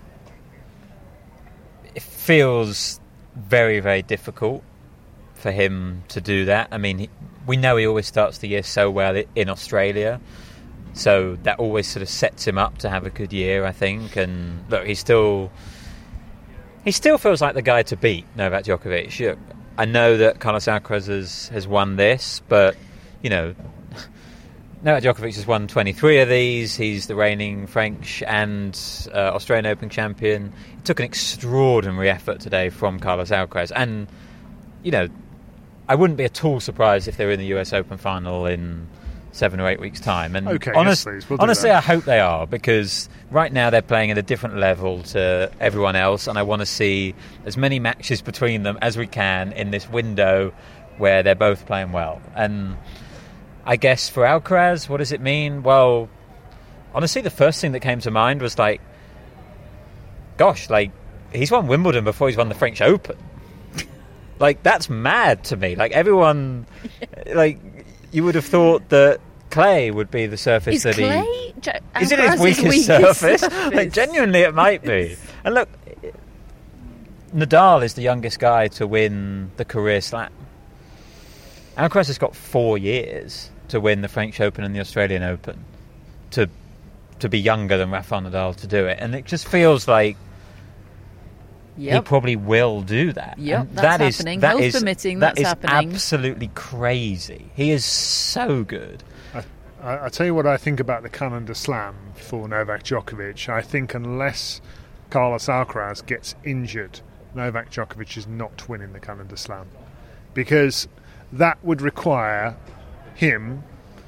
It feels very, very difficult for him to do that. I mean, we know he always starts the year so well in Australia, so that always sort of sets him up to have a good year, I think. And look, he's still He still feels like the guy to beat Novak Djokovic. I know that Carlos Alcaraz has won this, but, Novak Djokovic has won 23 of these. He's the reigning French and Australian Open champion. It took an extraordinary effort today from Carlos Alcaraz. And, I wouldn't be at all surprised if they were in the US Open final in 7 or 8 weeks' time. And honestly, I hope they are, because right now they're playing at a different level to everyone else, and I want to see as many matches between them as we can in this window where they're both playing well. And I guess for Alcaraz, what does it mean? Well, honestly, the first thing that came to mind was he's won Wimbledon before he's won the French Open. That's mad to me. Everyone, you would have thought that clay would be the surface is that clay? Is it his weakest surface? Genuinely, it might be. And look, Nadal is the youngest guy to win the career slam. Alcaraz has got 4 years to win the French Open and the Australian Open to be younger than Rafael Nadal to do it. And it just feels like he probably will do that. Yep, that's happening. Health permitting, that's happening. That is absolutely crazy. He is so good. I tell you what I think about the calendar slam for Novak Djokovic. I think unless Carlos Alcaraz gets injured, Novak Djokovic is not winning the calendar slam. Because that would require him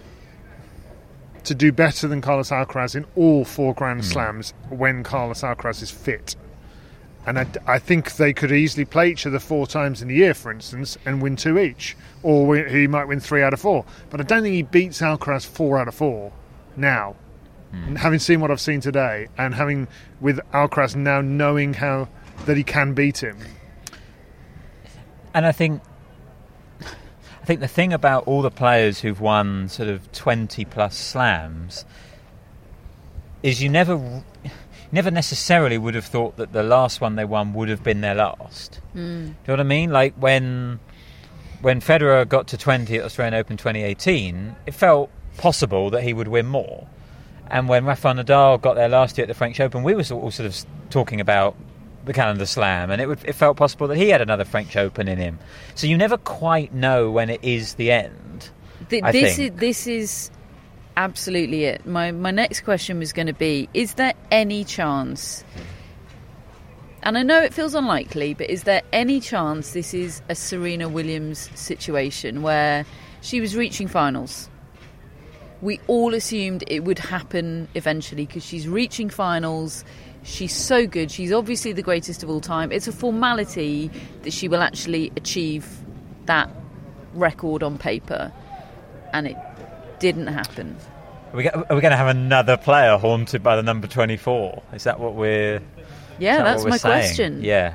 to do better than Carlos Alcaraz in all 4 Grand Slams when Carlos Alcaraz is fit. And I think they could easily play each other 4 times in a year, for instance, and win 2 each. Or he might win 3 out of 4. But I don't think he beats Alcaraz 4 out of 4 now. Having seen what I've seen today, and having with Alcaraz now knowing that he can beat him. And I think the thing about all the players who've won sort of 20-plus slams is you never necessarily would have thought that the last one they won would have been their last. Do you know what I mean? When Federer got to 20 at Australian Open 2018, it felt possible that he would win more. And when Rafael Nadal got there last year at the French Open, we were all sort of talking about the calendar slam, and it felt possible that he had another French Open in him. So you never quite know when it is the end. This is absolutely it. My next question was going to be, is there any chance, and I know it feels unlikely, but is there any chance this is a Serena Williams situation where she was reaching finals? We all assumed it would happen eventually because she's reaching finals. She's so good. She's obviously the greatest of all time. It's a formality that she will actually achieve that record on paper. And it didn't happen. Are we going to have another player haunted by the number 24? Is that what we're... Yeah, that's my saying? question. Yeah.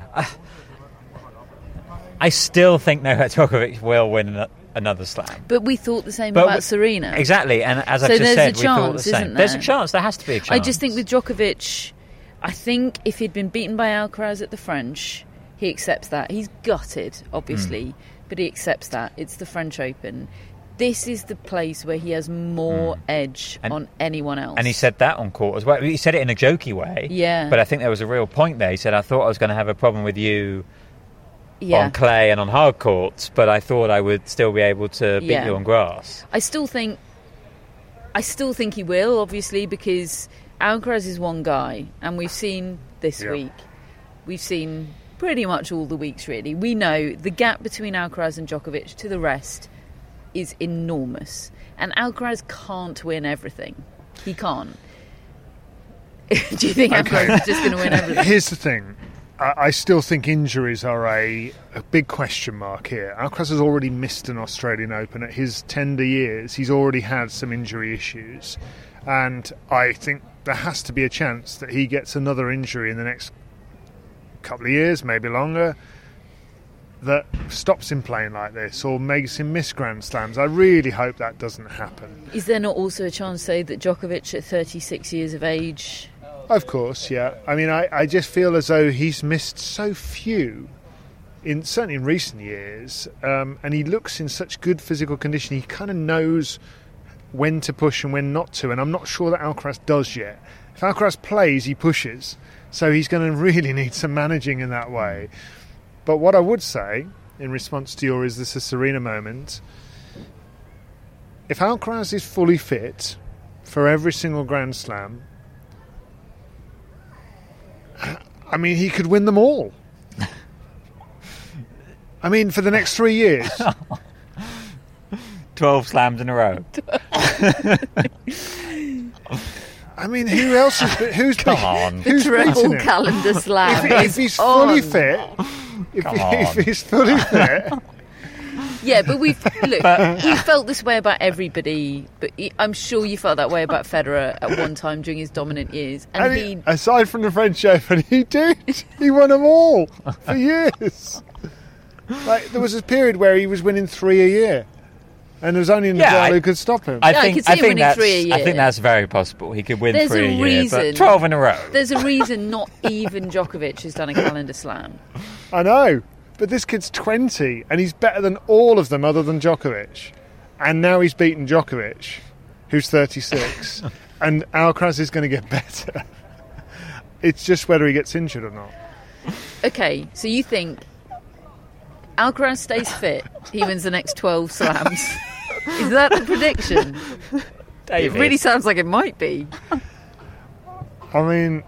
I still think Novak Djokovic will win another slam. But we thought the same about Serena. Exactly, and as I've just said, we thought the same. There's a chance. There has to be a chance. I just think with Djokovic, I think if he'd been beaten by Alcaraz at the French, he accepts that. He's gutted, obviously, but he accepts that. It's the French Open. This is the place where he has more edge on anyone else. And he said that on court as well. He said it in a jokey way. Yeah. But I think there was a real point there. He said, I thought I was going to have a problem with you on clay and on hard courts, but I thought I would still be able to beat you on grass. I still think he will, obviously, because Alcaraz is one guy, and we've seen this week. We've seen pretty much all the weeks, really. We know the gap between Alcaraz and Djokovic to the rest is enormous, and Alcaraz can't win everything. He can't. Do you think Alcaraz is just going to win everything? Here's the thing. I still think injuries are a big question mark here. Alcaraz has already missed an Australian Open. At his tender years, he's already had some injury issues. And I think there has to be a chance that he gets another injury in the next couple of years, maybe longer, that stops him playing like this or makes him miss Grand Slams. I really hope that doesn't happen. Is there not also a chance, say, that Djokovic at 36 years of age... Of course, yeah. I mean, I just feel as though he's missed so few, certainly in recent years, and he looks in such good physical condition. He kind of knows when to push and when not to, and I'm not sure that Alcaraz does yet. If Alcaraz plays, he pushes. So he's going to really need some managing in that way. But what I would say, in response to your "is this a Serena moment," if Alcaraz is fully fit for every single Grand Slam, I mean, he could win them all. I mean, for the next 3 years. 12 slams in a row. I mean, who else is... Who's triple calendar slam. If he's fully fit... If he's fully fit... Yeah, but you felt this way about everybody, but I'm sure you felt that way about Federer at one time during his dominant years. And aside from the French Open, he did. He won them all for years. Like, there was a period where he was winning 3 a year, and there was only Nadal who could stop him. I could see him winning 3 a year. I think that's very possible. He could win There's 3 a year, reason, but 12 in a row. There's a reason not even Djokovic has done a calendar slam. I know. But this kid's 20, and he's better than all of them other than Djokovic. And now he's beaten Djokovic, who's 36, and Alcaraz is going to get better. It's just whether he gets injured or not. Okay, so you think Alcaraz stays fit, he wins the next 12 slams. Is that the prediction? David. It really sounds like it might be. I mean,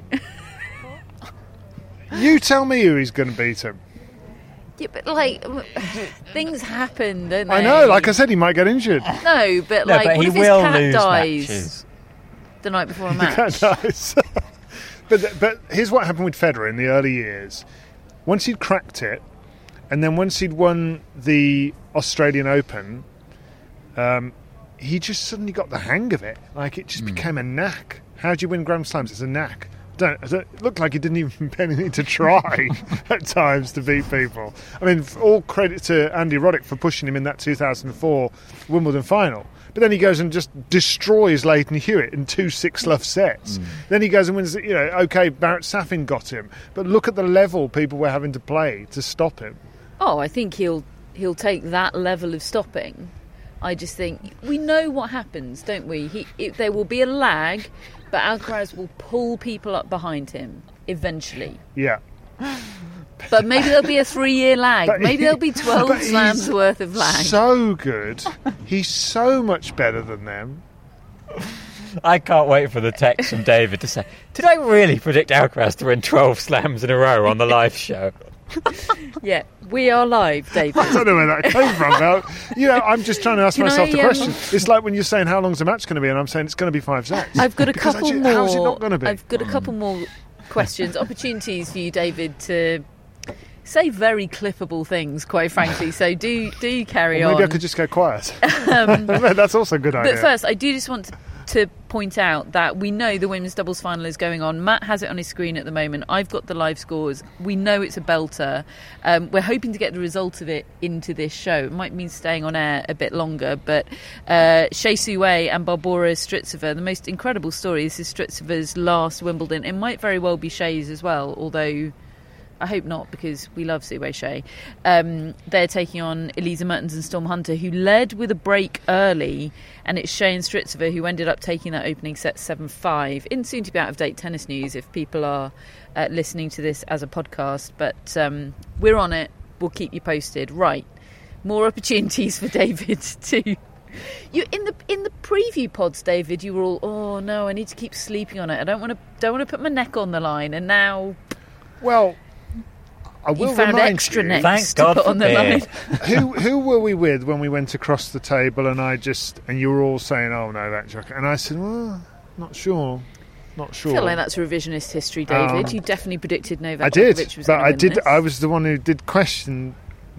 you tell me who he's going to beat him. Yeah, but things happen, don't they? I know, like I said, he might get injured. No, but what if his cat dies the night before a match? The cat dies. But here's what happened with Federer in the early years. Once he'd cracked it, and then once he'd won the Australian Open, he just suddenly got the hang of it. Like, it just became a knack. How do you win Grand Slams? It's a knack. It looked like he didn't even need to try at times to beat people. I mean, all credit to Andy Roddick for pushing him in that 2004 Wimbledon final. But then he goes and just destroys Leighton Hewitt in 2 6-love sets. Then he goes and wins, okay, Barrett Safin got him. But look at the level people were having to play to stop him. Oh, I think he'll take that level of stopping. I just think we know what happens, don't we? There will be a lag, but Alcaraz will pull people up behind him eventually. Yeah. But maybe there'll be a 3-year lag. Maybe there'll be 12 slams worth of lag. So good. He's so much better than them. I can't wait for the text from David to say, did I really predict Alcaraz to win 12 slams in a row on the live show? Yeah, we are live, David. I don't know where that came from. I'm just trying to ask myself the question. It's like when you're saying how long's the match going to be, and I'm saying it's going to be 5 sets. I've got a couple more. How's it not going to be? I've got a couple more questions, opportunities for you, David, to say very clippable things, quite frankly. So do carry on. Maybe I could just go quiet. That's also a good idea. But first, I do just want to point out that we know the women's doubles final is going on. Matt has it on his screen at the moment. I've got the live scores. We know it's a belter. We're hoping to get the result of it into this show. It might mean staying on air a bit longer, but Shea Su Wei and Barbora Strycova, the most incredible story. This is Strycova's last Wimbledon. It might very well be Shea's as well, although I hope not, because we love Su Wei Shea. They're taking on Elisa Mertens and Storm Hunter, who led with a break early, and it's Shea and Strycova who ended up taking that opening set 7-5. In soon to be out-of-date tennis news if people are listening to this as a podcast. But we're on it. We'll keep you posted. Right. More opportunities for David to... You in the preview pods, David, you were all, oh no, I need to keep sleeping on it. I don't want to put my neck on the line, and now... Well... I will you found remind extra you, necks to put on the line. Who were we with when we went across the table and you were all saying, oh no, that Djokovic, and I said, well, not sure. I feel like that's revisionist history, David. You definitely predicted Novak Djokovic was going to win this. I was the one who did question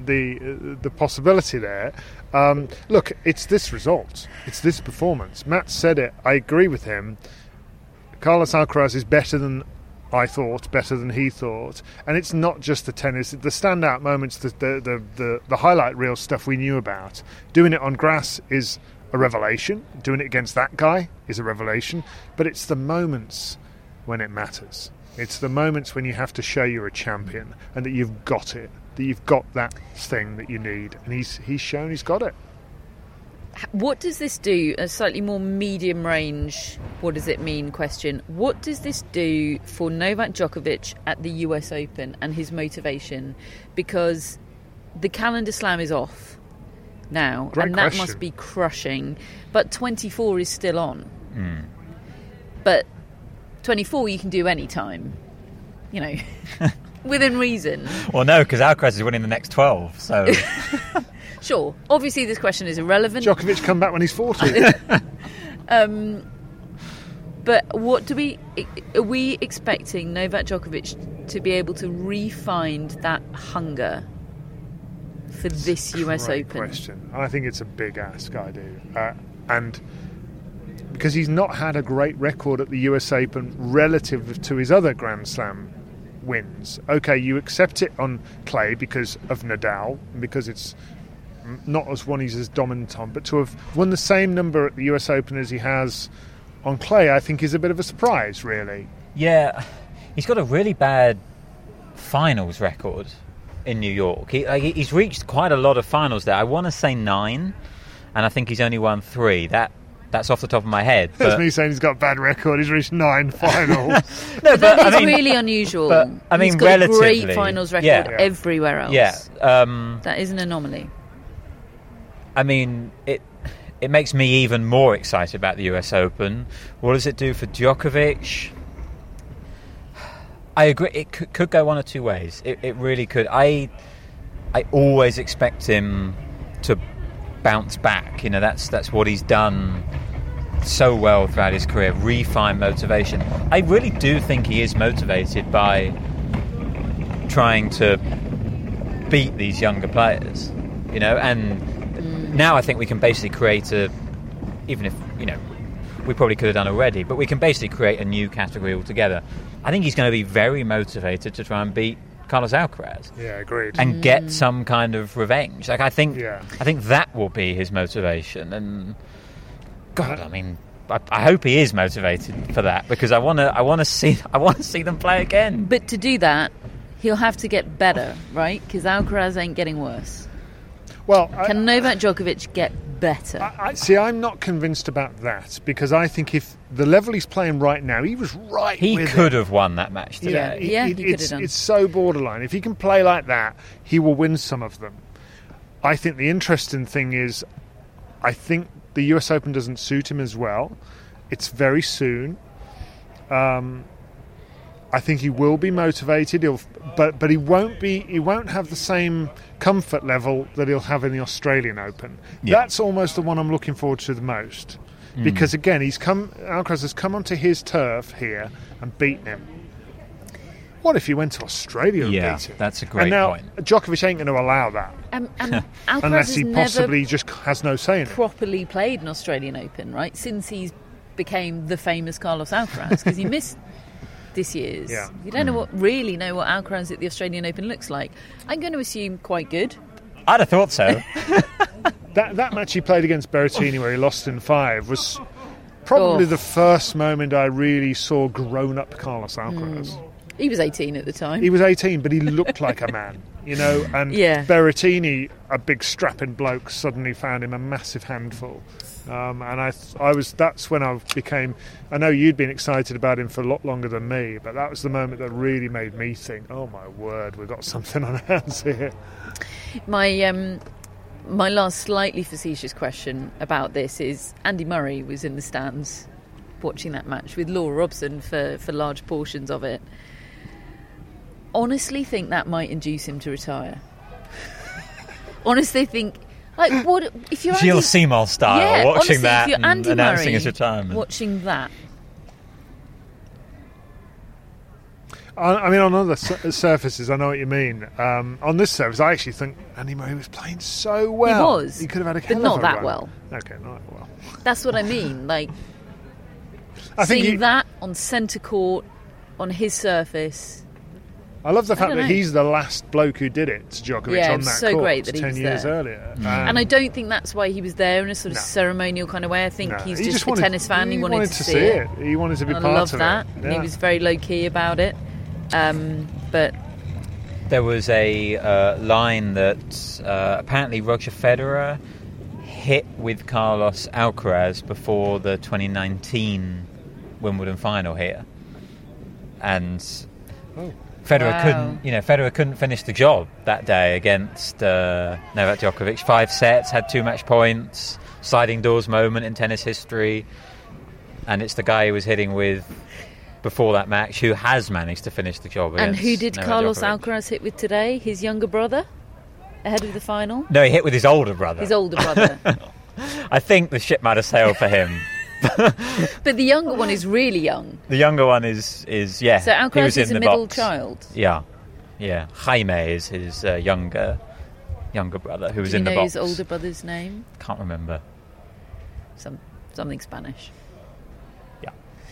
the possibility there. Look, it's this result, it's this performance. Matt said it. I agree with him. Carlos Alcaraz is better than I thought, better than he thought, and it's not just the tennis. The standout moments, the highlight reel stuff we knew about. Doing it on grass is a revelation. Doing it against that guy is a revelation. But it's the moments when it matters. It's the moments when you have to show you're a champion and that you've got it, that you've got that thing that you need, and he's shown he's got it. What does this do? A slightly more medium range, what does it mean question. What does this do for Novak Djokovic at the US Open and his motivation? Because the calendar slam is off now, Great and that question. must be crushing. But 24 is still on. But 24 you can do any time, within reason. Well, no, because Alcaraz is winning the next 12, so... Sure. Obviously, this question is irrelevant. Djokovic come back when he's 40. But are we expecting Novak Djokovic to be able to re-find that hunger for this US Great Open? Question. I think it's a big ask. I do, and because he's not had a great record at the US Open relative to his other Grand Slam wins. Okay, you accept it on clay because of Nadal, because it's not as one he's as dominant on, but to have won the same number at the US Open as he has on clay, I think is a bit of a surprise, really. Yeah, he's got a really bad finals record in New York. He's reached quite a lot of finals there. I want to say 9, and I think he's only won 3. That's off the top of my head. That's me saying he's got a bad record. He's reached 9 finals. No, but that is really unusual. But, he's got relatively, a great finals record everywhere else. Yeah, that is an anomaly. I mean, it makes me even more excited about the US Open. What does it do for Djokovic? I agree. It could go one or two ways. It really could. I always expect him to bounce back. That's what he's done so well throughout his career. Refine motivation. I really do think he is motivated by trying to beat these younger players. And now I think we can basically create even if, we probably could have done already, but we can basically create a new category altogether. I think he's going to be very motivated to try and beat Carlos Alcaraz. Yeah, agreed. And get some kind of revenge. I think that will be his motivation. And God, I mean, I hope he is motivated for that, because I want to see them play again. But to do that, he'll have to get better, right? Because Alcaraz ain't getting worse. Well, can Novak Djokovic get better? I'm not convinced about that, because I think if the level he's playing right now, he was right. He with could it. have won that match today. He could have done. It's so borderline. If he can play like that, he will win some of them. I think the interesting thing is, I think the US Open doesn't suit him as well. It's very soon. I think he will be motivated. But he won't be. He won't have the same comfort level that he'll have in the Australian Open. Yeah. That's almost the one I'm looking forward to the most, because again, Alcaraz has come onto his turf here and beaten him. What if he went to Australia and beat him? That's a great and now, point. Djokovic ain't going to allow that. And Alcaraz unless he has possibly never just has no say in it. Properly played an Australian Open, right? Since he's became the famous Carlos Alcaraz, because he missed this year's. Yeah. You don't really know what Alcaraz at the Australian Open looks like. I'm going to assume quite good. I'd have thought so. That match he played against Berrettini, where he lost in 5, was probably the first moment I really saw grown-up Carlos Alcaraz. He was 18 at the time. He was 18, but he looked like a man, and Berrettini, a big strapping bloke, suddenly found him a massive handful. And that's when I became. I know you'd been excited about him for a lot longer than me, but that was the moment that really made me think, "Oh my word, we've got something on our hands here." My last slightly facetious question about this is: Andy Murray was in the stands watching that match with Laura Robson for large portions of it. Honestly, think that might induce him to retire. Honestly, think. Like, what if you're Gilles Simon style, watching honestly, that if you're and Andy announcing Murray, his retirement. watching that. I mean, on other surfaces, I know what you mean. On this surface, I actually think Andy Murray was playing so well. He was. He could have had a but hell of not a that run. well. Okay, not that well. That's what I mean. Like, I think seeing that on centre court, on his surface. I love the fact don't that know. he's the last bloke who did it to Djokovic on that so court great that he 10 was years there. earlier. And I don't think that's why he was there in a sort of ceremonial kind of way. I think he's just a tennis fan. He wanted to see it. He wanted to be I part love of that. it. And he was very low key about it. But there was a line that apparently Roger Federer hit with Carlos Alcaraz before the 2019 Wimbledon final here, and Federer couldn't finish the job that day against Novak Djokovic. 5 sets, had 2 match points, sliding doors moment in tennis history, and it's the guy he was hitting with before that match who has managed to finish the job. And who did Novak Carlos Djokovic. Alcaraz hit with today? His younger brother, ahead of the final. No, he hit with his older brother. His older brother. I think the ship might have sailed for him. But the younger one is really young. The younger one is yeah. So he Alcaraz was is in a the middle box. child. Yeah. Jaime is his younger brother who was in the box. Do you know his older brother's name? Can't remember. Something Spanish. Yeah.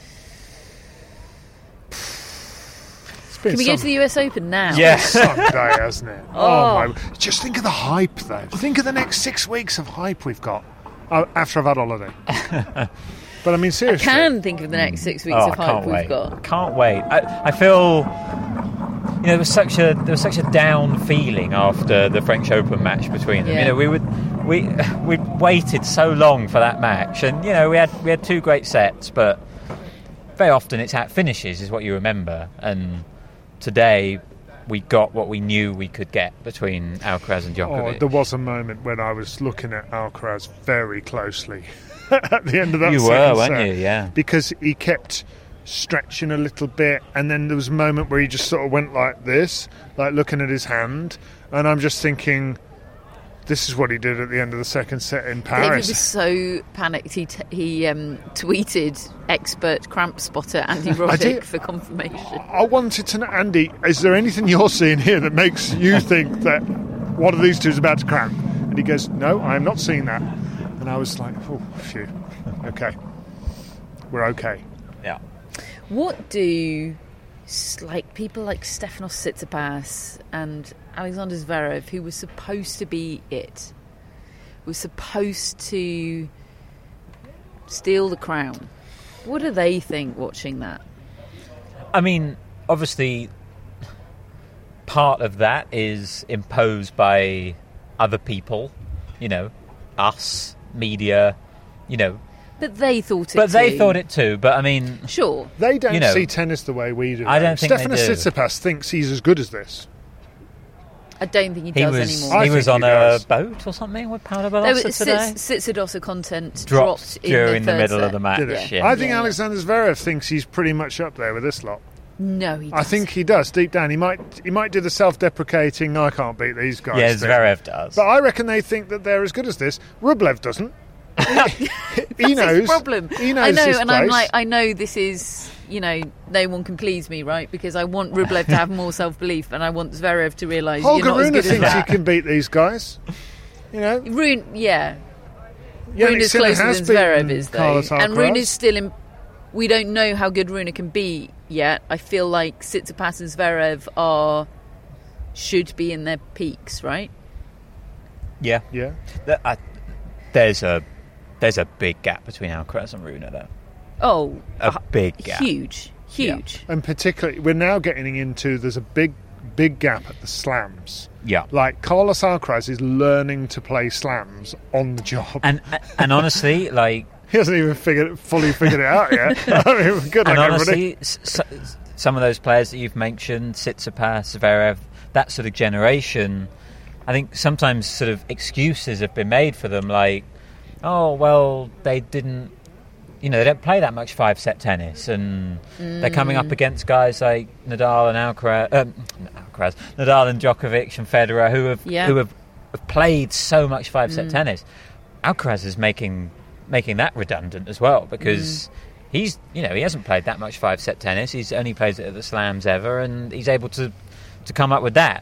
Can we go to the US Open now? Yes. Sunday, hasn't it? Oh. My! Just think of the hype, though. Think of the next 6 weeks of hype we've got after I've had holiday. But I mean, I seriously. can think of the next 6 weeks of hype we've got. Can't wait. I feel, there was such a down feeling after the French Open match between them. Yeah. We waited so long for that match, and we had 2 great sets, but very often it's at finishes is what you remember. And today we got what we knew we could get between Alcaraz and Djokovic. There was a moment when I was looking at Alcaraz very closely at the end of that You second were, set, weren't you? Yeah. because he kept stretching a little bit, and then there was a moment where he just sort of went like this, like looking at his hand, and I'm just thinking, this is what he did at the end of the second set in Paris. David was so panicked he tweeted expert cramp spotter Andy Roddick for confirmation. I wanted to know, Andy, is there anything you're seeing here that makes you think that one of these two is about to cramp? And he goes, no, I'm not seeing that. And I was like, oh, phew, okay, we're okay. Yeah. What do people like Stefanos Tsitsipas and Alexander Zverev, who was supposed to be was supposed to steal the crown, what do they think watching that? I mean, obviously, part of that is imposed by other people, us, media, But they thought it But too. they thought it too, but I mean... Sure. They don't see tennis the way we do. I don't think Stefanos they do. Tsitsipas thinks he's as good as this. I don't think he does anymore. He was on a boat or something with Paolo Barossa today. Tsitsidosa content dropped in during the third middle set. of the match. Did it? Yeah. I think Alexander Zverev thinks he's pretty much up there with this lot. No, he doesn't. I think he does. Deep down, he might do the self-deprecating, I can't beat these guys. Yeah, thing. Zverev does. But I reckon they think that they're as good as this. Rublev doesn't. He knows. His problem. He knows I know, his and place. I'm like, I know this is, no one can please me, right? Because I want Rublev to have more self-belief, and I want Zverev to realise you're Holger not as Rune good as thinks he that. can beat these guys. Rune, yeah. Yannick Rune is Sinner closer has than Zverev beaten is, though. Carlos And Rune Alcaraz. is still in... We don't know how good Rune can be yet. I feel like Tsitsipas and Zverev should be in their peaks, right? Yeah. Yeah. There's a big gap between Alcaraz and Rune, though. Oh. A big gap. Huge. Yeah. And particularly, we're now getting into, there's a big gap at the slams. Yeah. Like, Carlos Alcaraz is learning to play slams on the job. And honestly, like... He hasn't even fully figured it out yet. I mean, good luck, and honestly, everybody. some of those players that you've mentioned, Tsitsipas, Zverev, that sort of generation, I think sometimes sort of excuses have been made for them, like, oh, well, they didn't, they don't play that much 5-set tennis, and they're coming up against guys like Nadal and Nadal and Djokovic and Federer, who have played so much 5-set tennis. Alcaraz is making that redundant as well, because he hasn't played that much 5-set tennis. He's only played it at the slams ever, and he's able to come up with that.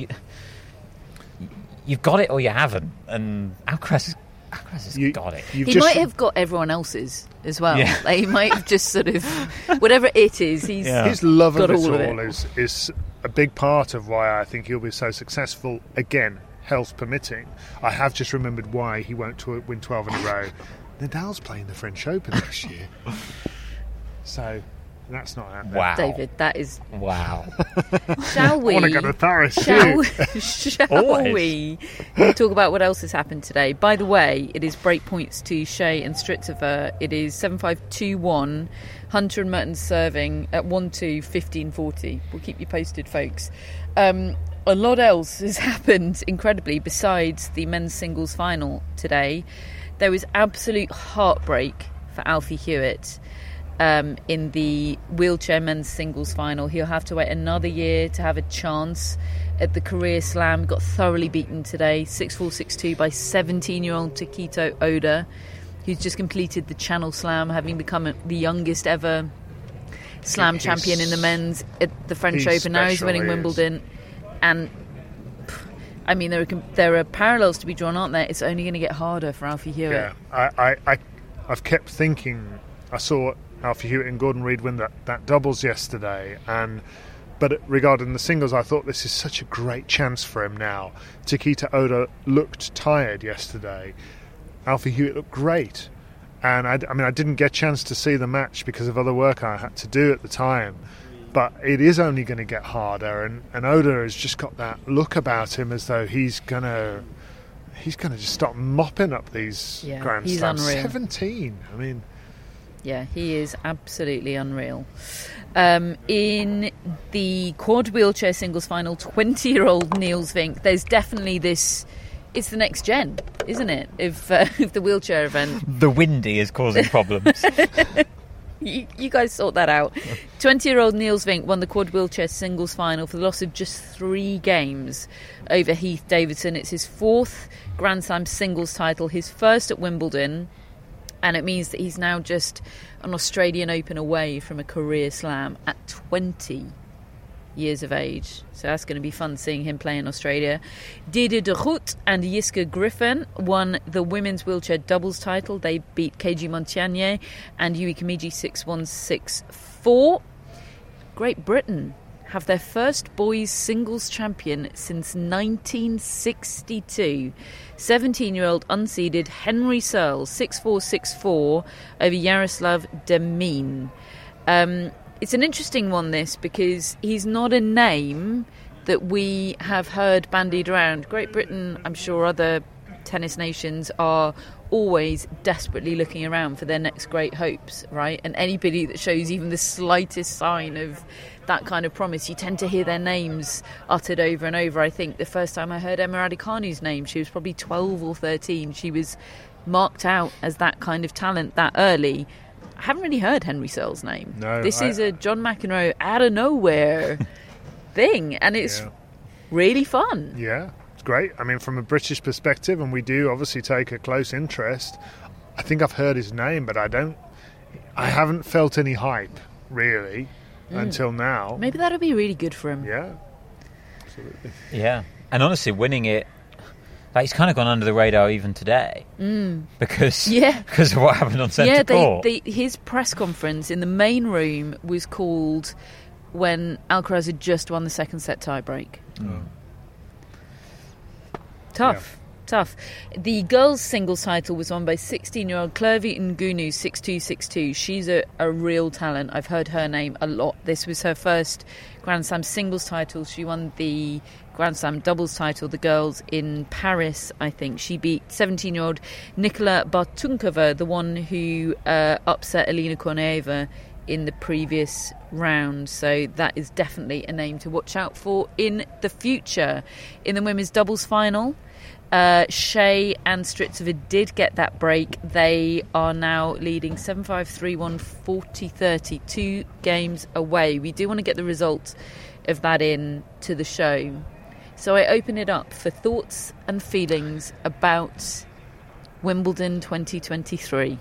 You've got it or you haven't, and Alcaraz has got it. He might have got everyone else's as well. Yeah. Like, he might have just sort of, whatever it is, his love got of it all all is a big part of why I think he'll be so successful again, health permitting. I have just remembered why he won't win 12 in a row. Nadal's playing the French Open this year. So, That's not happening. Wow. David, that is... Wow. Shall we... I want to go to Paris Shall we talk about what else has happened today? By the way, it is break points to Shea and Stritzova. It is 7-5-2-1. Hunter and Mertens serving at 1-2, 15-40. We'll keep you posted, folks. A lot else has happened, incredibly, besides the men's singles final today. There was absolute heartbreak for Alfie Hewitt in the wheelchair men's singles final. He'll have to wait another year to have a chance at the career slam. Got thoroughly beaten today, 6-4, 6-2 by 17-year-old Takito Oda, who's just completed the Channel Slam, having become the youngest ever slam champion in the men's at the French Open. Now he's winning Wimbledon. And I mean, there are parallels to be drawn, aren't there? It's only going to get harder for Alfie Hewitt. Yeah, I've kept thinking. I saw Alfie Hewitt and Gordon Reid win that doubles yesterday, but regarding the singles, I thought this is such a great chance for him now. Takito Oda looked tired yesterday. Alfie Hewitt looked great, and I didn't get a chance to see the match because of other work I had to do at the time. But it is only going to get harder, and Oda has just got that look about him as though he's gonna just start mopping up these Grand Slams. Unreal. 17. I mean, yeah, he is absolutely unreal. In the quad wheelchair singles final, 20-year-old Niels Vink. There's definitely this. It's the next gen, isn't it? Of the wheelchair event. The windy is causing problems. You guys sort that out. 20-year-old Niels Vink won the quad wheelchair singles final for the loss of just 3 games over Heath Davidson. It's his 4th Grand Slam singles title, his first at Wimbledon, and it means that he's now just an Australian Open away from a career slam at 20 years of age. So that's going to be fun seeing him play in Australia. Didier de Groot and Jiske Griffin won the women's wheelchair doubles title. They beat Keiji Montagnier and Yui Kamiji 6-1, 6-4. Great Britain have their first boys singles champion since 1962. 17-year-old unseeded Henry Searle 6-4, 6-4 over Yaroslav Demine. It's an interesting one, this, because he's not a name that we have heard bandied around. Great Britain, I'm sure other tennis nations are always desperately looking around for their next great hopes, right? And anybody that shows even the slightest sign of that kind of promise, you tend to hear their names uttered over and over. I think the first time I heard Emma Raducanu's name, she was probably 12 or 13. She was marked out as that kind of talent that early. I haven't really heard Henry Searle's name. No, this is a John McEnroe out of nowhere thing, and it's really fun. Yeah, it's great. I mean, from a British perspective, and we do obviously take a close interest, I think I've heard his name, but I haven't felt any hype, really, until now. Maybe that'll be really good for him. Yeah, absolutely. Yeah, and honestly, winning it, he's kind of gone under the radar even today because of what happened on centre court. His press conference in the main room was called when Alcaraz had just won the second set tiebreak. Tough. The girls' singles title was won by 16-year-old Clervy Ngunu, 6-2, 6-2. She's a real talent. I've heard her name a lot. This was her first Grand Slam singles title. She won the Grand Slam doubles title, the girls, in Paris, I think. She beat 17-year-old Nikola Bartunkova, the one who upset Elina Korneeva in the previous round. So that is definitely a name to watch out for in the future. In the women's doubles final, Shea and Stritzova did get that break. They are now leading 7-5, 3-1, 40-30, 2 games away. We do want to get the result of that in to the show. So I open it up for thoughts and feelings about Wimbledon 2023.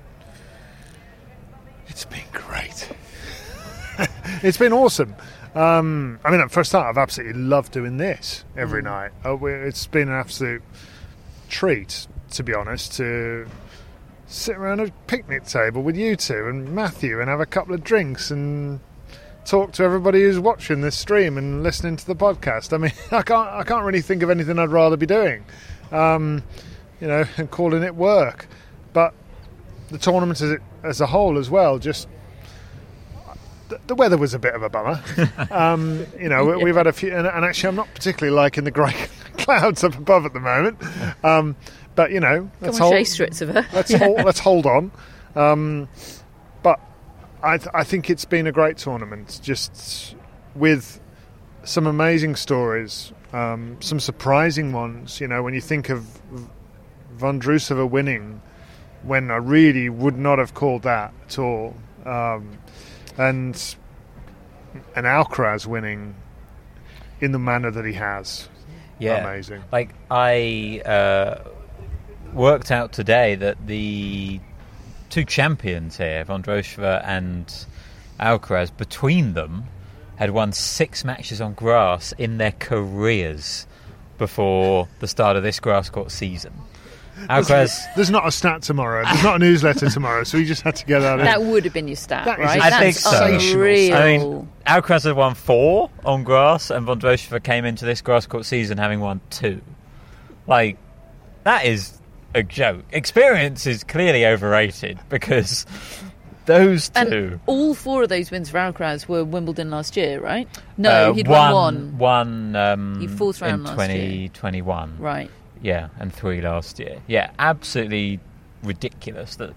It's been great. It's been awesome. I mean, for a start, I've absolutely loved doing this every night. It's been an absolute treat, to be honest, to sit around a picnic table with you two and Matthew and have a couple of drinks and talk to everybody who's watching this stream and listening to the podcast. I mean, I can't really think of anything I'd rather be doing, and calling it work. But the tournament as a whole as well, just the weather was a bit of a bummer. We've had a few, and actually I'm not particularly liking the grey clouds up above at the moment. But let's hold on. But I think it's been a great tournament, just with some amazing stories, some surprising ones. When you think of Vondrousova winning, when I really would not have called that at all. And Alcaraz winning in the manner that he has. Yeah. Amazing. Like, I worked out today that the two champions here, Vondrousova and Alcaraz, between them had won 6 matches on grass in their careers before the start of this grass court season. There's not a stat tomorrow. There's not a newsletter tomorrow, so we just had to get that in. That would have been your stat, right? I think so. Unreal. I mean, Alcaraz had won 4 on grass, and Vondrousova came into this grass court season having won 2. Like, that is a joke. Experience is clearly overrated, because those two... And all 4 of those wins for Alcaraz were Wimbledon last year, right? No, he'd won one. He fourth round in last 2021. Right. Yeah, and 3 last year. Yeah, absolutely ridiculous. It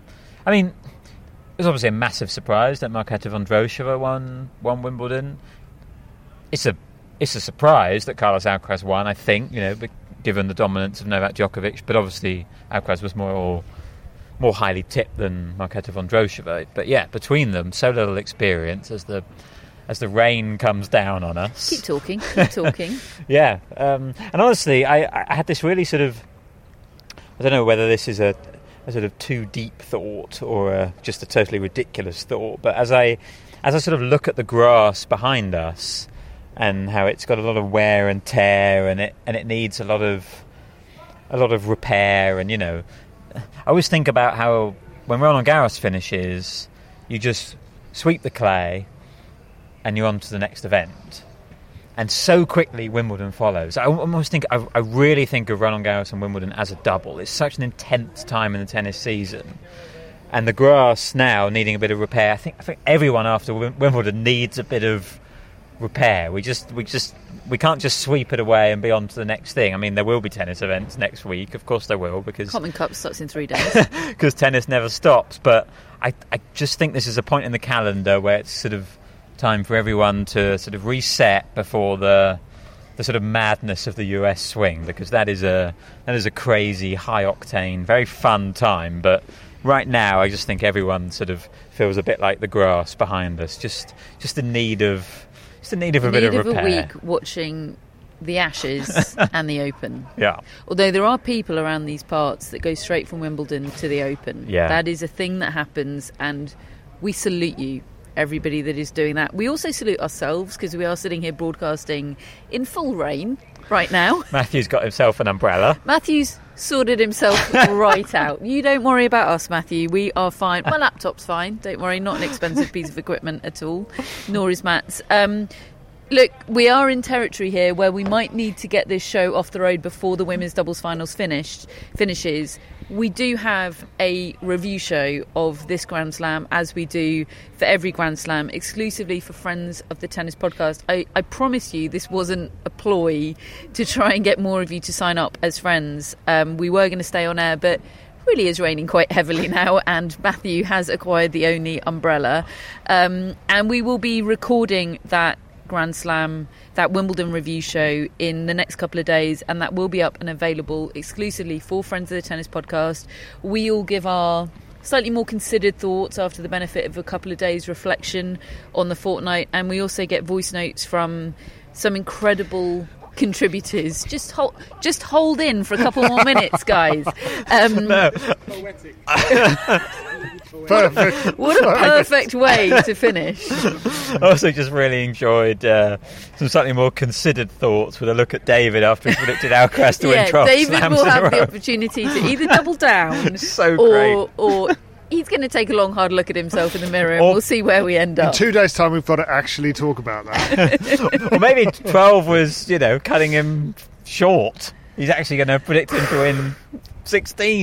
was obviously a massive surprise that Marketa Vondrousova won Wimbledon. It's a surprise that Carlos Alcaraz won, I think, given the dominance of Novak Djokovic. But obviously Alcaraz was more highly tipped than Marketa Vondrousova. But yeah, between them, so little experience as the rain comes down on us. Keep talking. Yeah. And honestly, I had this really sort of... I don't know whether this is a sort of too deep thought or just a totally ridiculous thought, but as I sort of look at the grass behind us and how it's got a lot of wear and tear and it needs a lot of repair, and I always think about how when Roland Garros finishes, you just sweep the clay and you're on to the next event. And so quickly Wimbledon follows. I really think of Roland Garros and Wimbledon as a double. It's such an intense time in the tennis season. And the grass now needing a bit of repair. I think everyone after Wimbledon needs a bit of repair. We can't just sweep it away and be on to the next thing. I mean, there will be tennis events next week. Of course there will, because Common Cup starts in 3 days. Because tennis never stops. But I just think this is a point in the calendar where it's sort of time for everyone to sort of reset before the sort of madness of the US swing, because that is a crazy, high octane, very fun time. But right now, I just think everyone sort of feels a bit like the grass behind us, just in need of a bit of repair. A week watching the Ashes and the Open. Yeah. Although there are people around these parts that go straight from Wimbledon to the Open. Yeah. That is a thing that happens, and we salute you, everybody that is doing that. We also salute ourselves, because we are sitting here broadcasting in full rain right now. Matthew's got himself an umbrella. Matthew's sorted himself right out. You don't worry about us, Matthew. We are fine. My laptop's fine. Don't worry. Not an expensive piece of equipment at all. Nor is Matt's. Look, we are in territory here where we might need to get this show off the road before the women's doubles finals finishes. We do have a review show of this Grand Slam, as we do for every Grand Slam, exclusively for friends of the Tennis Podcast. I promise you this wasn't a ploy to try and get more of you to sign up as friends. We were going to stay on air, but really is raining quite heavily now, and Matthew has acquired the only umbrella. And we will be recording that Grand Slam, that Wimbledon review show, in the next couple of days, and that will be up and available exclusively for friends of the Tennis Podcast. We all give our slightly more considered thoughts after the benefit of a couple of days reflection on the fortnight, and we also get voice notes from some incredible contributors. Just hold in for a couple more minutes, guys. Perfect. What a perfect way to finish. I also just really enjoyed some slightly more considered thoughts with a look at David after he predicted Alcaraz to win 12 David slams will in a have row. the opportunity to either double down or he's going to take a long hard look at himself in the mirror, and we'll see where we end up. In 2 days' time, we've got to actually talk about that. Or maybe 12 was, cutting him short. He's actually going to predict him to win 16.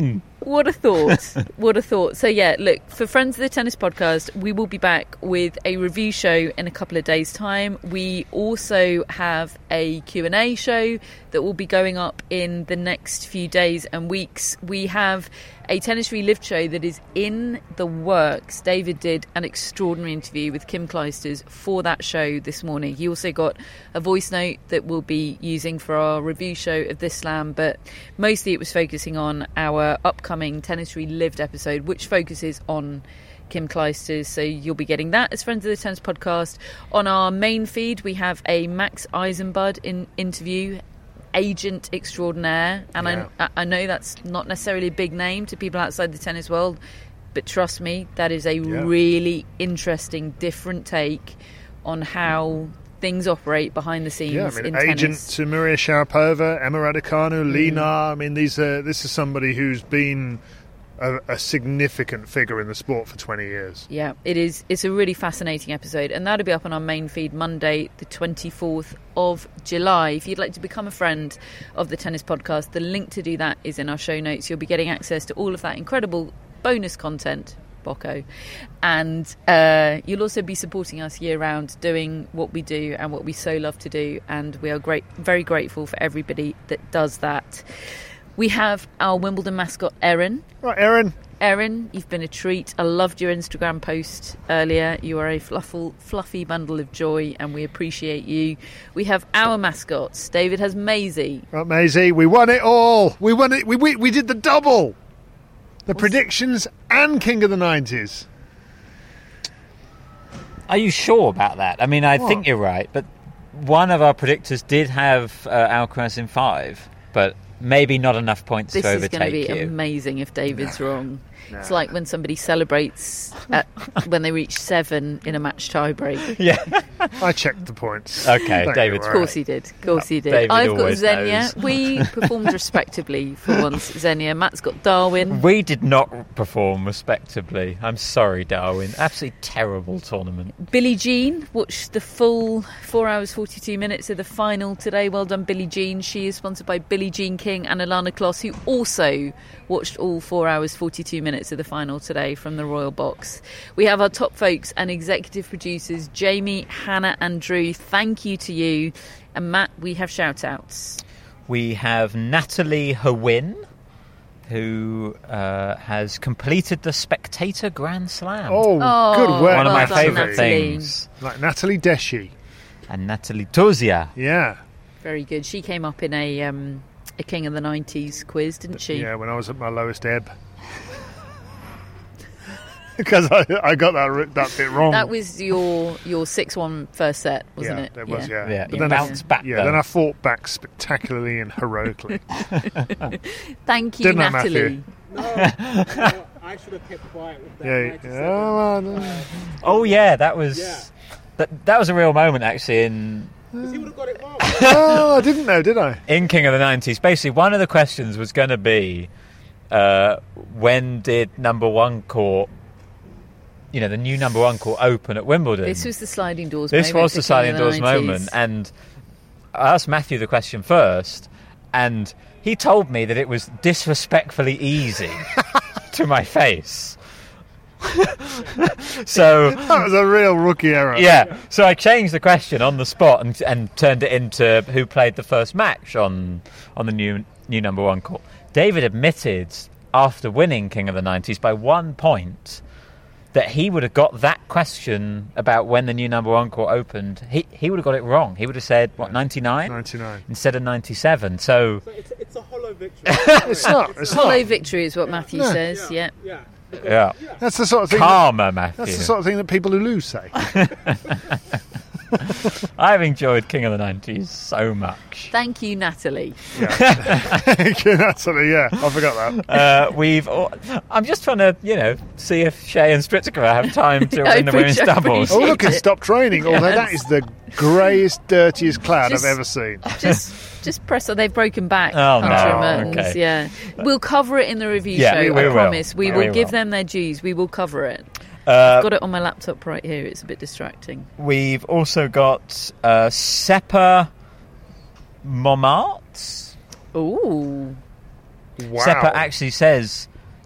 What a thought. What a thought. So, yeah, look, for Friends of the Tennis Podcast, we will be back with a review show in a couple of days' time. We also have a Q&A show that will be going up in the next few days and weeks. We have a Tennis Relived show that is in the works. David did an extraordinary interview with Kim Clijsters for that show this morning. He also got a voice note that we'll be using for our review show of this slam, but mostly it was focusing on our upcoming Tennis Relived episode, which focuses on Kim Clijsters. So you'll be getting that as Friends of the Tennis Podcast. On our main feed, we have a Max Eisenbud interview, agent extraordinaire, and I know that's not necessarily a big name to people outside the tennis world, but trust me, that is a really interesting, different take on how things operate behind the scenes in agent tennis. To Maria Sharapova, Emma Raducanu, Lina. I mean, this is somebody who's been a significant figure in the sport for 20 years. Yeah, it is. It's a really fascinating episode, and that'll be up on our main feed Monday, the 24th of July. If you'd like to become a friend of the Tennis Podcast, the link to do that is in our show notes. You'll be getting access to all of that incredible bonus content, Bocco, and you'll also be supporting us year round doing what we do and what we so love to do, and we are very grateful for everybody that does that. We have our Wimbledon mascot, Erin. Right, Erin. Erin, you've been a treat. I loved your Instagram post earlier. You are a fluffy bundle of joy, and we appreciate you. We have our mascots. David has Maisie. Right, Maisie, we won it all. We won it. We did the double. The predictions and King of the 90s. Are you sure about that? I mean, I think you're right, but one of our predictors did have Alcaraz in 5, but maybe not enough points to overtake you. This is going to be amazing if David's wrong. No. It's like when somebody celebrates when they reach 7 in a match tiebreak. Yeah. I checked the points. Okay, David's right. Of course he did. David I've got Xenia. Knows. We performed respectably for once, Xenia. Matt's got Darwin. We did not perform respectably. I'm sorry, Darwin. Absolutely terrible tournament. Billie Jean watched the full 4 hours 42 minutes of the final today. Well done, Billie Jean. She is sponsored by Billie Jean King and Alana Kloss, who also watched all 4 hours 42 minutes of the final today from the Royal Box. We have our top folks and executive producers, Jamie, Hannah and Drew. Thank you to you. And Matt, we have shout-outs. We have Natalie Hewin, who has completed the Spectator Grand Slam. Oh, good work. One of my favourite things. Like Natalie Deshi. And Natalie Tozia. Yeah. Very good. She came up in a King of the 90s quiz, didn't she? Yeah, when I was at my lowest ebb. Because I got that bit wrong. That was your 6-1 first set, wasn't it? It was, yeah. But then bounced back. Yeah, then I fought back spectacularly and heroically. Thank you, Didn't Natalie. I should have kept quiet with that. Oh yeah, that was that was a real moment actually in. Because he would have got it wrong. Oh, I didn't know, did I? In King of the 90s, basically one of the questions was going to be, when did number one court? The new number one court open at Wimbledon. This was the sliding doors moment. This was the sliding doors 90s. moment. And I asked Matthew the question first, and he told me that it was disrespectfully easy to my face. So that was a real rookie error. Yeah. So I changed the question on the spot and turned it into who played the first match on the new number one court. David admitted after winning King of the 90s by 1 point that he would have got that question about when the new number one court opened. He would have got it wrong. He would have said, 99? 99. Instead of 97. So it's a hollow victory. It's not. It's hollow victory is what Matthew says, Yeah. That's the sort of thing. Karma, Matthew. That's the sort of thing that people who lose say. I've enjoyed King of the 90s so much. Thank you, Natalie. Thank you, Natalie. Yeah, I forgot that. I'm just trying to, see if Shea and Strycova have time to win the women's doubles. Oh, look, and stop training. Although that is the greyest, dirtiest cloud I've ever seen. Just press on. They've broken back. Oh, Hunter no. and Mertens, Okay. Yeah. We'll cover it in the review show. We I will. promise. We will give them their dues. We will cover it. I've got it on my laptop right here. It's a bit distracting. We've also got Seppa Montmartre. Ooh. Wow. Seppa actually says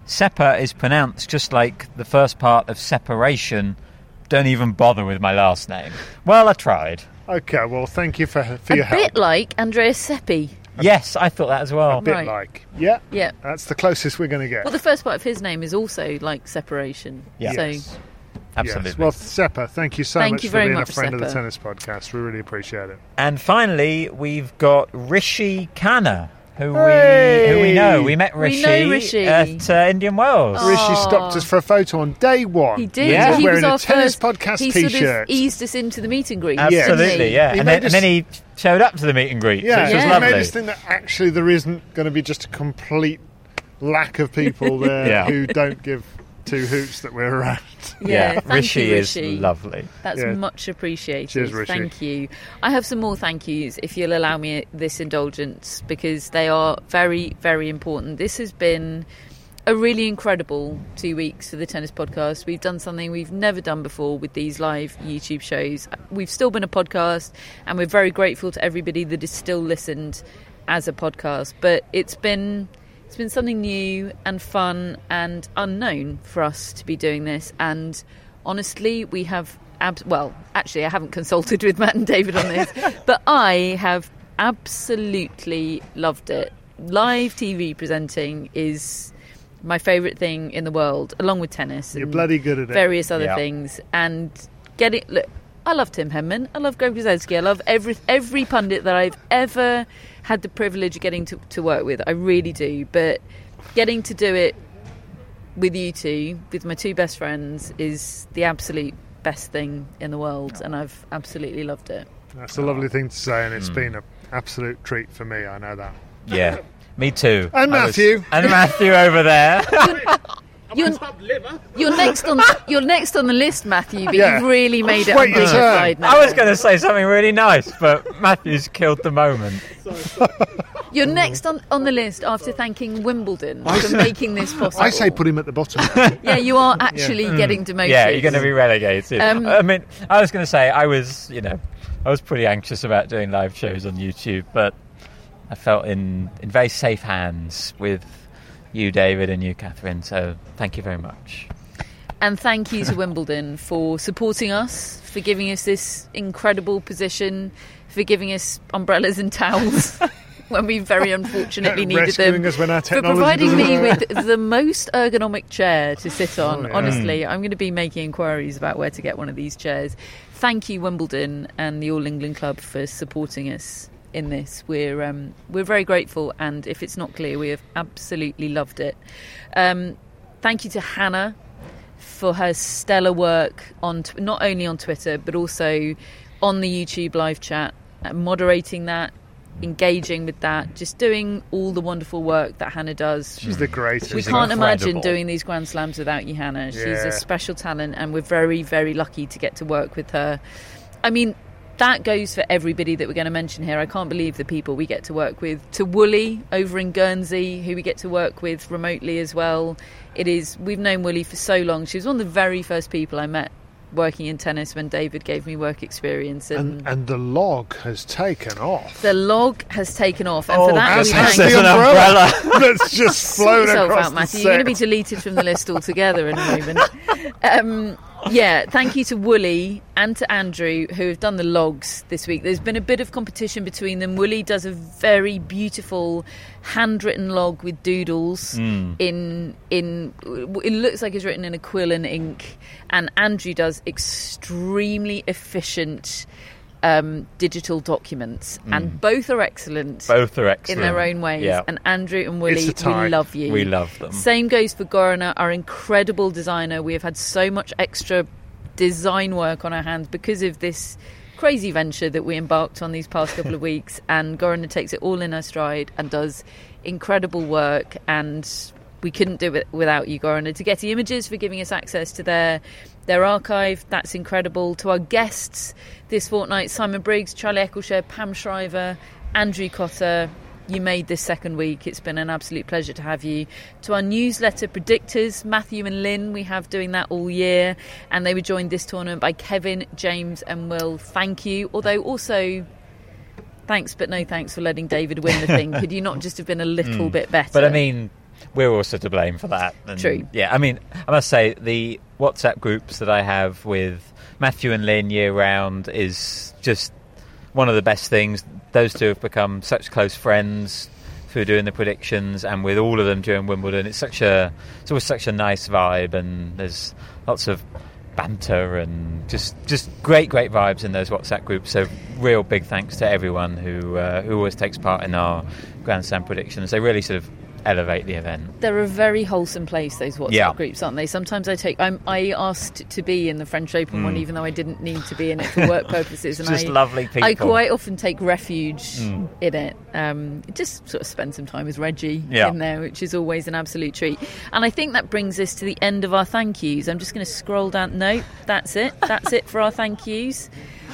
Seppa is pronounced just like the first part of separation. Don't even bother with my last name. Well, I tried. Okay, well, thank you for your help. A bit like Andrea Seppi. Yes, I thought that as well. A bit like. Yeah. Yeah. That's the closest we're going to get. Well, the first part of his name is also like separation. Yeah. So. Yes. Absolutely. Yes. Well, Seppa, thank you so much you for very being much, a friend Seppa. of the Tennis Podcast. We really appreciate it. And finally, we've got Rishi Khanna, who we know. We met Rishi, at Indian Wells. Rishi stopped us for a photo on day one. He did. Yeah. He wearing was a Tennis first, Podcast he T-shirt. Sort of eased us into the meet and greet. Absolutely, yeah. And then he showed up to the meet and greet, which was He lovely. made us think that actually there isn't going to be just a complete lack of people there who don't give two hoots that we're around. Yeah, thank Rishi you, Rishi. is lovely. That's much appreciated. Cheers, Rishi. Thank you. I have some more thank yous, if you'll allow me this indulgence, because they are very, very important. This has been a really incredible 2 weeks for the Tennis Podcast. We've done something we've never done before with these live YouTube shows. We've still been a podcast, and we're very grateful to everybody that is still listened as a podcast. But it's been something new and fun and unknown for us to be doing this. And honestly, we have... actually, I haven't consulted with Matt and David on this, but I have absolutely loved it. Live TV presenting is my favourite thing in the world, along with tennis. You're and bloody good at it. Various other things. And look, I love Tim Henman. I love Greg Brzezinski. I love every pundit that I've ever had the privilege of getting to work with. I really do. But getting to do it with you two, with my two best friends, is the absolute best thing in the world. And I've absolutely loved it. That's a lovely thing to say, and it's been an absolute treat for me. I know that. Yeah, me too. And Matthew. And Matthew over there. You're next on the list, Matthew, but Yeah. you've really made it Wait your turn. undignified now. I was going to say something really nice, but Matthew's killed the moment. You're next on the list after thanking Wimbledon for making this possible. I say put him at the bottom. Yeah, you are actually getting demoted. Yeah, you're going to be relegated. I mean, I was going to say I was pretty anxious about doing live shows on YouTube, but I felt in very safe hands with you, David, and you, Catherine. So thank you very much. And thank you to Wimbledon for supporting us, for giving us this incredible position, for giving us umbrellas and towels when we very unfortunately needed them, Rescuing us when our for technology providing doesn't me work. with the most ergonomic chair to sit on. Oh, yeah. Honestly, I'm going to be making inquiries about where to get one of these chairs. Thank you, Wimbledon and the All England Club, for supporting us in this. We're very grateful, and if it's not clear, we have absolutely loved it. Thank you to Hannah for her stellar work on not only on Twitter but also on the YouTube live chat, moderating that, engaging with that, just doing all the wonderful work that Hannah does. She's the greatest. We can't imagine doing these Grand Slams without you, Hannah. She's a special talent, and we're very, very lucky to get to work with her. I mean, that goes for everybody that we're going to mention here. I can't believe the people we get to work with. To Wooly over in Guernsey, who we get to work with remotely as well. We've known Wooly for so long. She was one of the very first people I met working in tennis when David gave me work experience. And the log has taken off. The log has taken off. And for that, we has thank the umbrella that's just flown Sort yourself across out, Matthew. the You're going to set. be deleted from the list altogether in a moment. Yeah, thank you to Wooly and to Andrew, who have done the logs this week. There's been a bit of competition between them. Wooly does a very beautiful handwritten log with doodles in it looks like it's written in a quill and ink, and Andrew does extremely efficient digital documents, and both are excellent in their own ways. Yeah. And Andrew and Wooly, we love you. We love them. Same goes for Gorana, our incredible designer. We have had so much extra design work on our hands because of this crazy venture that we embarked on these past couple of weeks, and Gorana takes it all in her stride and does incredible work, and we couldn't do it without you, Gorana. To Getty Images for giving us access to their archive, that's incredible. To our guests this fortnight, Simon Briggs, Charlie Eccleshare, Pam Shriver, Andrew Cotter. You made this second week. It's been an absolute pleasure to have you. To our newsletter predictors, Matthew and Lynn, we have doing that all year, and they were joined this tournament by Kevin, James and Will. Thank you. Although also, thanks but no thanks for letting David win the thing. Could you not just have been a little bit better? But I mean, we're also to blame for that. And, True. Yeah, I mean, I must say, the WhatsApp groups that I have with Matthew and Lynn year round is just one of the best things. Those two have become such close friends through doing the predictions, and with all of them during Wimbledon, it's always such a nice vibe, and there's lots of banter and just great vibes in those WhatsApp groups. So real big thanks to everyone who always takes part in our Grand Slam predictions. They really sort of elevate the event. They're a very wholesome place, those WhatsApp groups, aren't they? Sometimes I asked to be in the French Open one, even though I didn't need to be in it for work purposes. And just lovely people. I quite often take refuge in it. Just sort of spend some time with Reggie in there, which is always an absolute treat. And I think that brings us to the end of our thank yous. I'm just going to scroll down. No, that's it. That's it for our thank yous.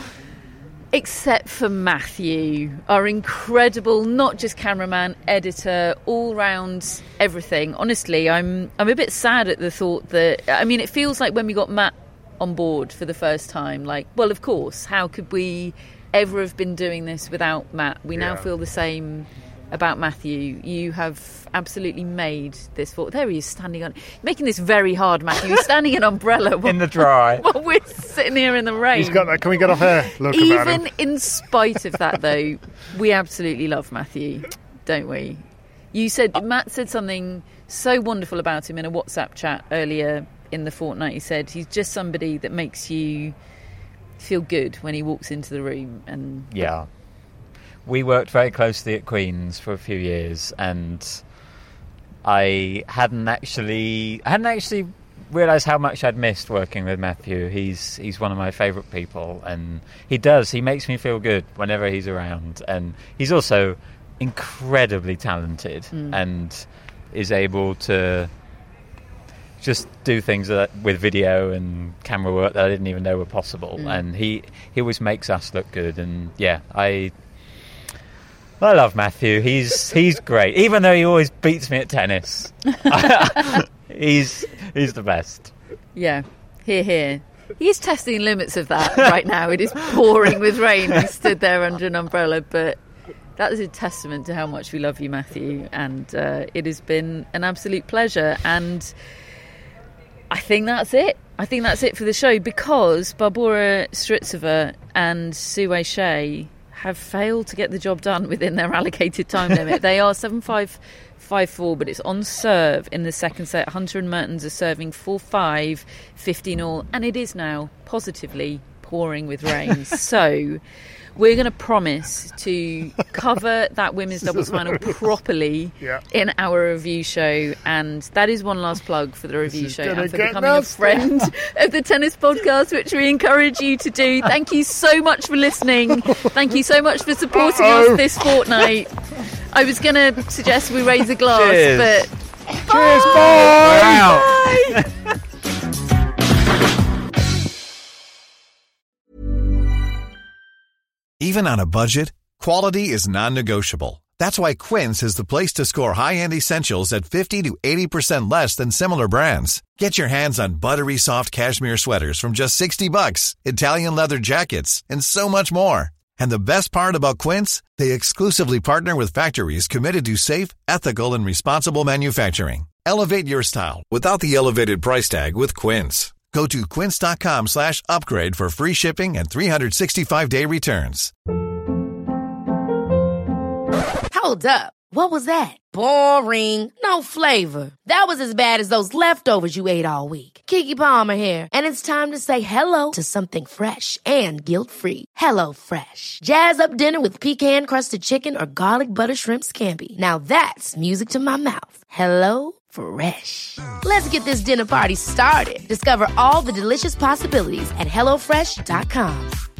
Except for Matthew, our incredible, not just cameraman, editor, all-round everything. Honestly, I'm a bit sad at the thought that... I mean, it feels like when we got Matt on board for the first time, like, well, of course, how could we ever have been doing this without Matt? We now feel the same about Matthew. You have absolutely made this... There he is, standing on... Making this very hard, Matthew. He's standing in an umbrella. In the dry. While we're sitting here in the rain. He's got that. Can we get off air? Look about him. Even in spite of that, though, we absolutely love Matthew, don't we? Matt said something so wonderful about him in a WhatsApp chat earlier in the fortnight. He said he's just somebody that makes you feel good when he walks into the room. And yeah. We worked very closely at Queen's for a few years, and I hadn't actually realised how much I'd missed working with Matthew. He's one of my favourite people, and he makes me feel good whenever he's around. And he's also incredibly talented and is able to just do things with video and camera work that I didn't even know were possible. And he always makes us look good. And yeah, I love Matthew. He's great, even though he always beats me at tennis. He's the best. Yeah, here. He is testing the limits of that right now. It is pouring with rain. He stood there under an umbrella, but that is a testament to how much we love you, Matthew. And it has been an absolute pleasure. And I think that's it. I think that's it for the show, because Barbora Strycova and Sue Shea have failed to get the job done within their allocated time limit. They are 7-5, 5-4, but it's on serve in the second set. Hunter and Mertens are serving 4-5, 15-all, and it is now positively pouring with rain. So we're going to promise to cover that women's doubles final properly in our review show. And that is one last plug for the review show and for becoming a friend of the Tennis Podcast, which we encourage you to do. Thank you so much for listening. Thank you so much for supporting us this fortnight. I was going to suggest we raise a glass, but... Cheers, bye! Bye! Even on a budget, quality is non-negotiable. That's why Quince is the place to score high-end essentials at 50 to 80% less than similar brands. Get your hands on buttery soft cashmere sweaters from just $60, Italian leather jackets, and so much more. And the best part about Quince, they exclusively partner with factories committed to safe, ethical, and responsible manufacturing. Elevate your style without the elevated price tag with Quince. Go to quince.com/upgrade for free shipping and 365-day returns. Hold up. What was that? Boring. No flavor. That was as bad as those leftovers you ate all week. Keke Palmer here. And it's time to say hello to something fresh and guilt-free. Hello Fresh. Jazz up dinner with pecan-crusted chicken or garlic butter shrimp scampi. Now that's music to my mouth. Hello Fresh. Let's get this dinner party started. Discover all the delicious possibilities at HelloFresh.com.